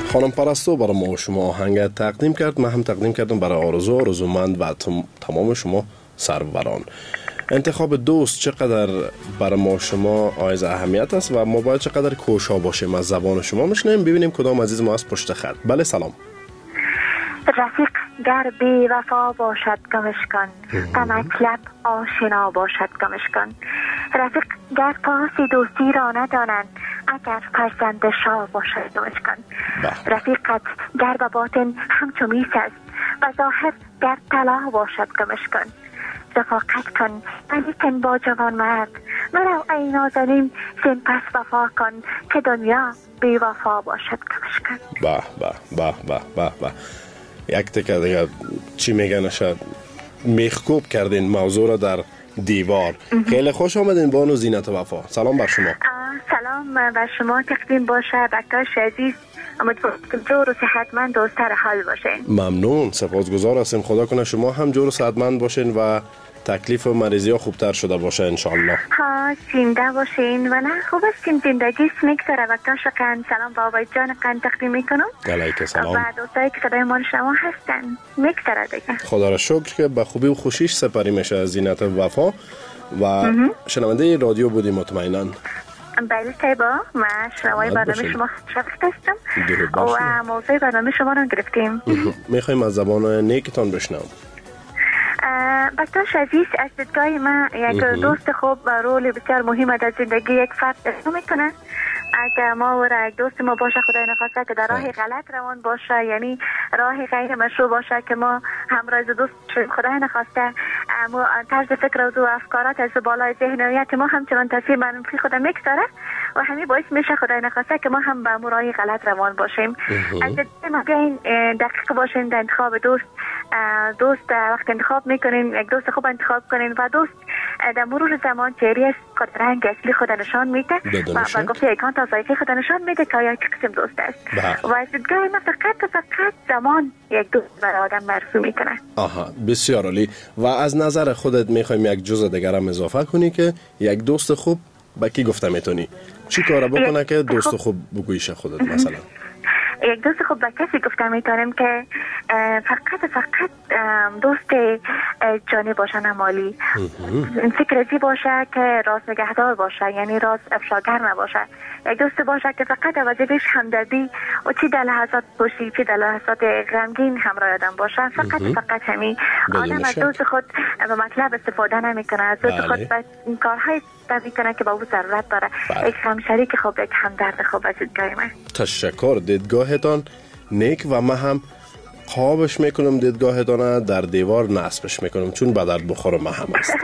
خانم پرستو برای ما و شما آهنگ تقدیم کرد. من هم تقدیم کردم برای آرزومند و تمام شما سروران. انتخاب دوست چقدر برای ما شما عایز اهمیت است و ما باید چقدر کوشا باشیم. از زبان شما میشنیم ببینیم کدام عزیز ما از پشت خط. بله سلام. رفیق گر بی وفا باشد گمش کن، مطلب آشنا باشد گمش کن. رفیق گر پاس دوستی را ندانند، اگر فرزند شاه باشد گمش کن. رفیقت گر به باطن همچو میس است و ظاهر گر طلا باشد گمش کن. رفاقت کن ولیکن با جوان مرد، مرو ای نازنین زین پس وفا کن که دنیا بی وفا باشد گمش کن. به به به به به به. یک تکه دیگه چی میگن شد میخکوب کردین موضوع را در دیوار. خیلی خوش آمدین بانو زینت وفا. سلام بر شما. سلام بر شما تقدیم باشه بکاش عزیز. امیدوارم جور و صحتمند و سر حال باشین. ممنون، سپاسگزار هستیم. خدا کنه شما هم جور و صحتمند باشین و تکلیف و مریضی ها خوبتر شده باشه انشالله. ها زنده باشین و نه خوب استیم زندگی میگذره و کاشقن. سلام بابای جان قن تقدیم میکنم. علیک سلام. و دوستایی که صدای ما شما هستن میگذره دیگه. خدا را شکر که به خوبی و خوشیش سپری میشه از زینت وفا و شنونده رادیو بودی مطمئنا. بله طیبا، من شنوای برنامه شما شرکت هستم و موضوع برنامه شما رو گرفتیم. میخوایم از زبان نیکتان بشنوم. بکتاش عزیز، از دیدگاه من یک دوست خوب و رول بسیار مهم در زندگی یک فرد اجرا میکنه. اگر ما و یک دوست ما باشه خدای نخواسته که در راه غلط روان باشه، یعنی راه غیر مشروع باشه که ما همراه دوست خدای نخواسته طرز فکر و افکارات از بالای ذهنیت ما همچنان تاثیر منفی خود میگذاره و همین باعث میشه خدای نخواسته که ما هم به راه غلط روان باشیم. از ما بیاین دقیق باشین در انتخاب دوست وقت انتخاب میکنین یک دوست خوب انتخاب کنین و دوست در مرور زمان چهره رنگ اصلی خود نشان میده و گفته یکان تا ذایقه خود نشان میده که یک قسم دوست است و از دیدگاه من فقط زمان یک دوست برای آدم مرسوم میکنه. آها بسیار عالی. و از نظر خودت میخوایم یک جزء دیگر هم اضافه کنی که یک دوست خوب با کی گفته میتونی؟ چی کار بکنه که دوست خوب بگویش خودت مثلا؟ یک دوست خوب به کسی گفتم میتونم که فقط دوست جانی باشه نه مالی. فکر ازی باشه که راز نگهدار باشه، یعنی راز افشاگر نباشه. یک دوست باشه که فقط وظیفه‌اش همدردی و چی در لحظات خوشی چی در لحظات غمگین همراه آدم باشه. فقط همین. آدم از دوست خود به مطلب استفاده نمیکنه، از دوست خود به کارهای استفاده میکنه که با او ضرورت داره. یک همشریک خوب، یک همدرد خوب از دیدگاه من. تشکر. دیدگاهتان نیک و من هم خوابش میکنم دیدگاهتان در دیوار نصبش میکنم چون به درد بخور من هم است.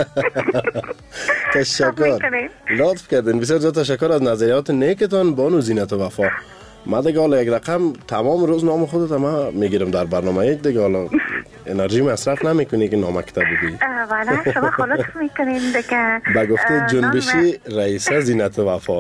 تشکر، لطف کردین. بسیار زیاد تشکر از نظریات نیکتان بانو زینت وفا. من دیگه حالا یک رقم تمام روز نام خودت هم میگیرم در برنامه دیگه، حالا انرژی مصرف نمیکنی که نامکتب بگی. والا شما خلاص میکنین دیگه. با گفته جنبشی رئیسه زینت وفا.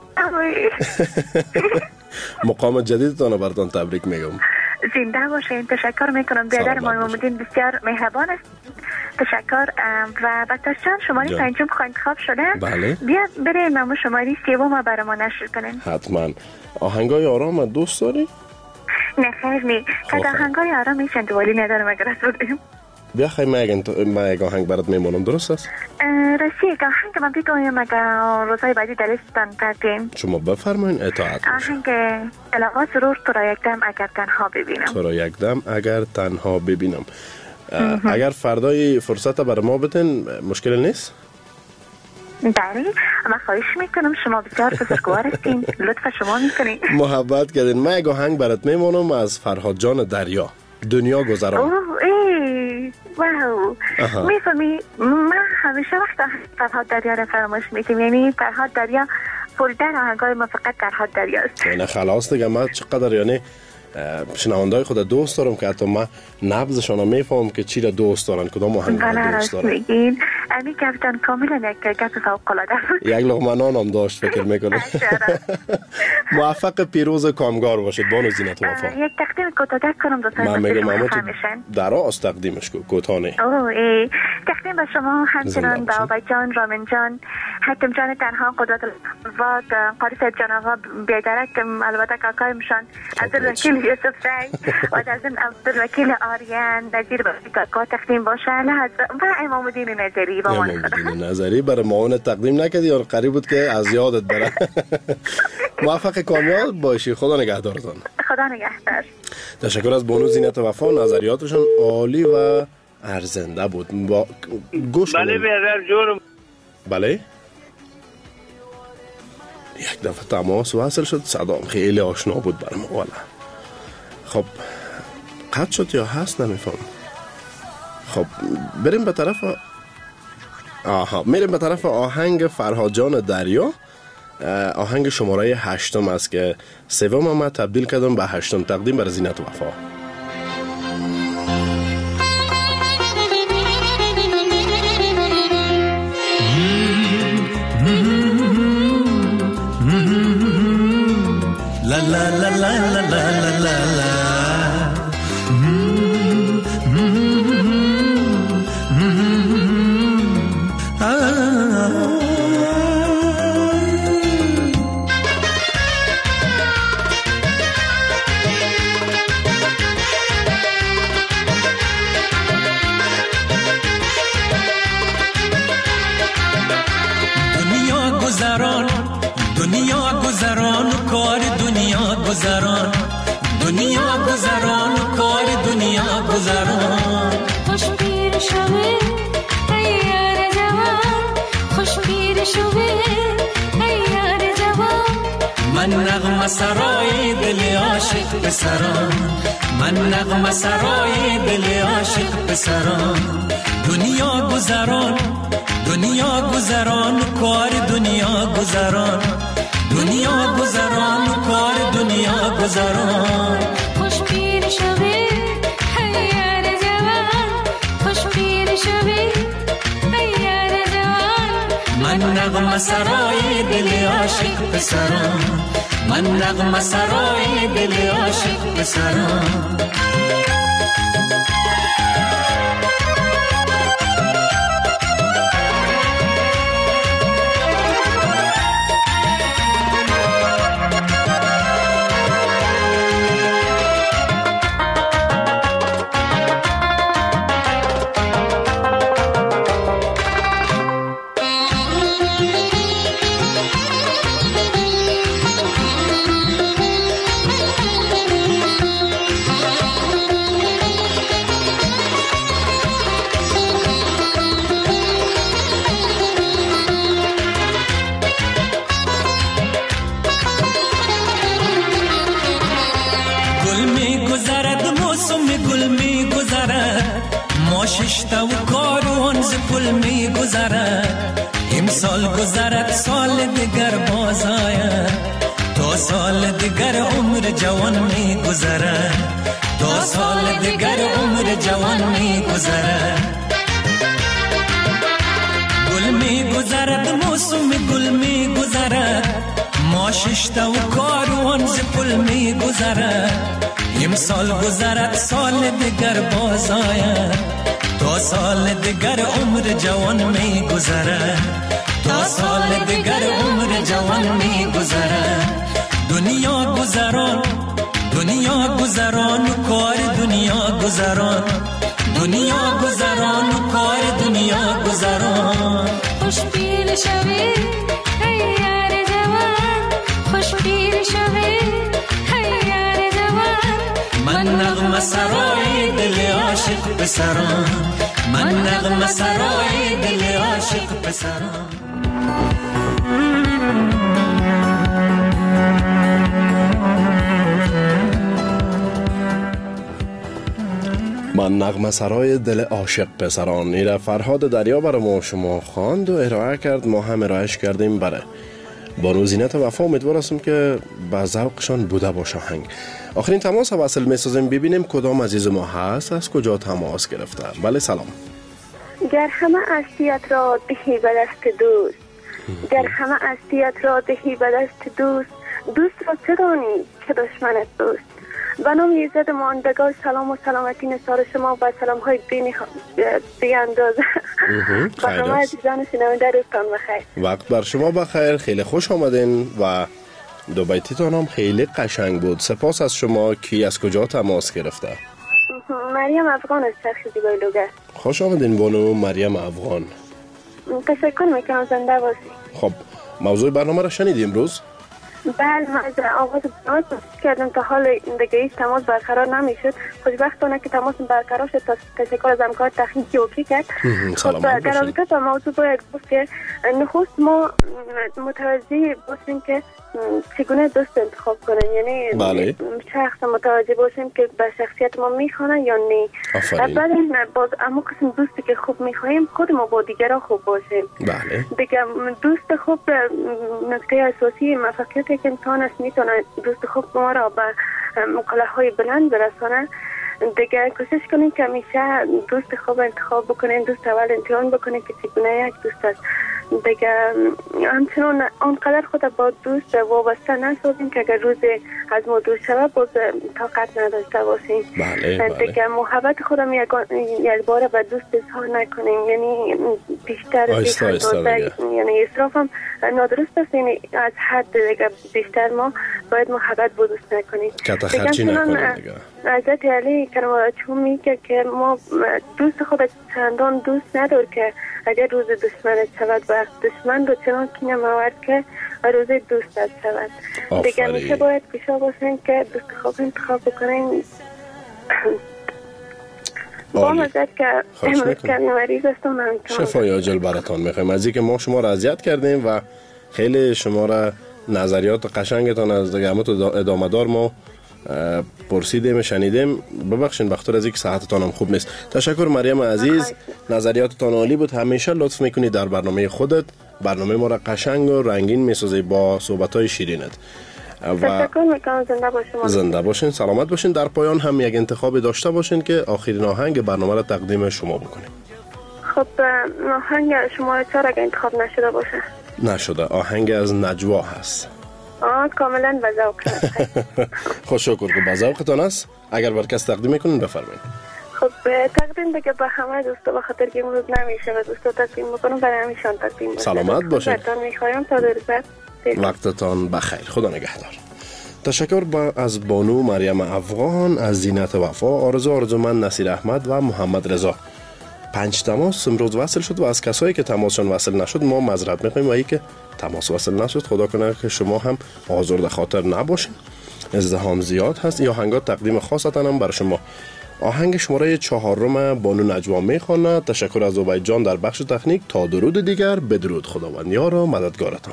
مقام جدیدتان براتون تبریک میگم. زنده باشین. تشکر میکنم. برادر محمدین بسیار مهربان است. تشکر. و بکتاش جان شماره پنجم انتخاب شده. بله. بیا بریم ما شماره سوم برای ما نشر کنین. حتما. آهنگای آرام دوست داری؟ نه خیر نی. که آهنگای آرام میشن دوالی ندارم اگر از بودیم. بیا خیلی من یک آهنگ برات میمونم، درست است؟ راستی یک آهنگ من بگویم اگر روزهای بعدی در لیستان کردیم. شما بفرمایین اطاعت آهنگ الاغا سرور تو را یک دم اگر تنها ببینم. تو را یک دم اگر تنها ببینم. اگر فردای فرصت برای ما بدین مشکل نیست؟ بله، من خواهش میکنم. شما بسیار بزرگوار هستین. لطف شما میکنین. محبت کردین. من یک آهنگ برات میمونم از فرهاد جان دریا، دنیا گذران. واو. میفهمی من همیشه وقت فرهاد دریا رو فراموش میکنم، یعنی فرهاد دریا فولدر آهنگای ما فقط فرهاد دریا است. نه خلاص دیگه. من چقدر یعنی شنونده‌های خود دوست دارم که حتی من نبضشون رو میفهمم که چی را دوست دارن، کدام آهنگ را دوست دارن. امی گفتن کاملا یک گپ فوق العاده بود. یک لقمه نان هم داشت فکر میکنم. موفق پیروز کامگار باشید بانو زینت وفا. یک تقدیم کوتاه کنم دوستان. من میگم دراز تقدیمش کوتاه. تقدیم به شما همچنان به آبای جان، رامین جان، حکم جان تنها، قدرت الواد، قاری سید جان آقا بیدرک، البته کاکایمشان، عبدالوکیل یوسف رای و از این عبدالوکیل آریان نظیر کاکا تقدیم باشه و امام الدین نظری با من. امام الدین نظری برای معاونت تقدیم نکردی یا قریب بود که از یادت بره. موفق کامیاب باشی. خدا نگهدارتان. خدا نگهدار. تشکر از بانو زینت وفا. نظریاتشون عالی و ارزنده بود. با گوش بله بیادر جورم. بله یک دفعه تماس وصل شد، صدام خیلی آشنا بود برام. والا خب قطع شد یا هست نمیفهم. خب بریم به طرف میریم به طرف آهنگ فرهاد جان دریا. آهنگ شماره 8 است که سوم ما تبدیل کردم به 8 تقدیم برای زینت وفا. La la la la la la la la. دنیا گذران کار دنیا گذران، دنیا گذران کار دنیا گذران. خوش پیر شوه ای یار جوان، خوش پیر شوه ای یار جوان. من نغمه سرای دل عاشق پسران، من نغمه سرای دل عاشق پسران. دنیا گذران، دنیا گذران کار دنیا گذران، دنیا گذران کار دنیا گذران. خوش پیر شوی ای یار جوان، خوش پیر شوی ای یار جوان. من نغمه سرای دل عاشق پسران، من نغمه سرای دل عاشق پسران. ششتا و کاروان ز پل می گذرد، امسال گذرد سال دیگر باز آید، تا سال دیگر عمر جوان می گذرد، تا سال دیگر عمر جوان می گذرد. گل می گذرد موسم گل می گذرد، ما ششتا و کاروان ز پل می گذرد، امسال گذرد سال دیگر باز آید، تا سال دیگر عمر جوان می گذرد، تا سال دیگر عمر جوان می گذرد. دنیا گذران، دنیا گذران کار دنیا گذران، دنیا گذران کار دنیا گذران. خوش پیر شوی ای یار جوان، خوش پیر شوی ای یار جوان. من نغمه سرای دل عاشق پسران، من نغمه سرای دل عاشق پسران. من نغمه سرای دل عاشق پسران. این فرهاد دریا برای ما شما خواند و ارائه کرد، ما هم ارائهش کردیم برای بانو زینت وفا. امیدوار هستم که به ذوقشان بوده باشه آهنگ. آخرین تماس وصل می‌سازیم ببینیم کدام عزیز ما هست، از کجا تماس گرفته. بله سلام. گر همه هستیت را دهی به دست دوست، گر همه هستیت را دهی به دست دوست، دوست را چه دانی که دشمنت دوست. به نام ایزد ماندگار سلام و سلامتی نثار شما و سلام های بی اندازه. برنامه عزیزان شنونده روزتان بخیر. وقت بر شما بخیر. خیلی خوش آمدین و دو بیتیتان هم خیلی قشنگ بود. سپاس از شما. کی از کجا تماس گرفته؟ مریم افغان از چرخ زیبای لوگر. خوش آمدین بانو مریم افغان. تشکر میکنم. زنده باشی. خب موضوع برنامه را شنیدی امروز؟ بله، من از آغاز برنامه کوشش کردم تا حال دیگه هیچ تماس برقرار نمیشد. خوشبختانه که تماس برقرار شد. تشکر از همکار تکنیکی اوکی کرد. خب در رابطه با موضوع باید گفت که نخست ما متوجه باشیم که چگونه دوست انتخاب کنیم، یعنی بله. شخص متوجه باشیم که به شخصیت ما میخوانه یا نه. بعد باز اما قسم دوستی که خوب میخواهیم خود ما با دیگران خوب باشیم. بله. دیگه دوست خوب نکته اساسی موفقیت که انسان است، میتونه دوست خوب ما را به مقاله بلند برسانه. دیگه کوشش کنیم که همیشه دوست خوب انتخاب بکنیم. دوست اول امتحان بکنیم که چگونه یک دوست است. دیگه همچنان آنقدر خود با دوست وابسته نسازیم که اگر روز از ما دور شود باز طاقت نداشته باشیم. بله. دیگه محبت خودم یک بار به دوست اظهار نکنیم، یعنی بیشتر یعنی اسراف هم نادرست است. یعنی از حد دیگه بیشتر ما باید محبت با دوست نکنیم. خرچی نکنیم دیگه. حضرت علی کرم الله وجهه میگه که ما دوست خود چندان دوست ندار که اگر روز دشمنت شود و دشمن رو چنان کینه مورد که روز دوستت شود. دیگه میشه باید کشا باشن که دوست خوب انتخاب بکنین. با مزد که امروز که مریض هستم شفای عاجل براتان میخوایم. از اینکه ما شما را اذیت کردیم و خیلی شما را نظریات قشنگتان از دیگه ادامه دار ما پرسیدیم شنیدیم. ببخشید بخاطر از اینکه صحتتان هم خوب نیست. تشکر مریم عزیز. نظریاتتان عالی بود. همیشه لطف میکنی در برنامه خودت برنامه ما را قشنگ و رنگین میسازی با صحبت‌های شیرینت. تشکر میکنم. زنده باشین. زنده باشین. سلامت باشین. در پایان هم یک انتخابی داشته باشین که آخرین آهنگ برنامه را تقدیم شما بکنیم. خب آهنگ شما چرا اگه انتخاب نشده باشه؟ نشده. آهنگ از نجوا هست. کاملا به ذوق. خوش شکر که به ذوقتان است. اگر بر کس تقدیم میکنین بفرمایید. خب تقدیم دیگه به همه دوستا، به خاطر که امروز نمیشه و دوستا تقدیم میکنم برای همیشان تقدیم میکنم. سلامت باشین. براتون میخوایم تا در بعد. وقتتان بخیر. خدا نگهدار. تشکر از بانو مریم افغان، از زینت وفا، آرزومند نصیر احمد و محمد رضا. 5 تماس امروز وصل شد و از کسایی که تماسشون وصل نشد ما معذرت میخوایم و ای که تماس وصل نشد خدا کنه که شما هم آزرده خاطر نباشین. ازدحام زیاد هست. یا آهنگات تقدیم خاصتان هم بر شما. آهنگ شماره 4 بانو نجوا میخواند. تشکر از عبید جان در بخش تکنیک. تا درود دیگر بدرود. خداوند یار و مددگارتان.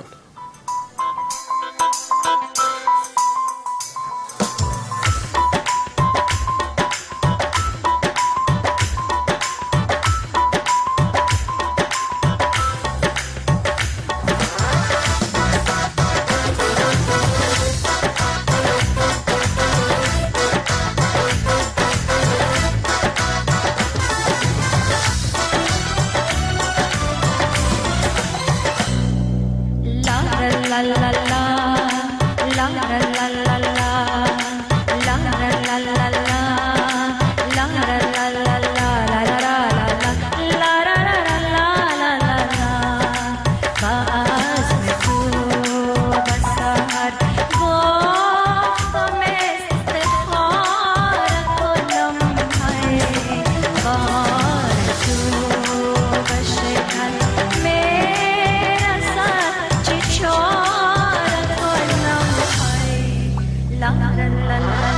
la la la la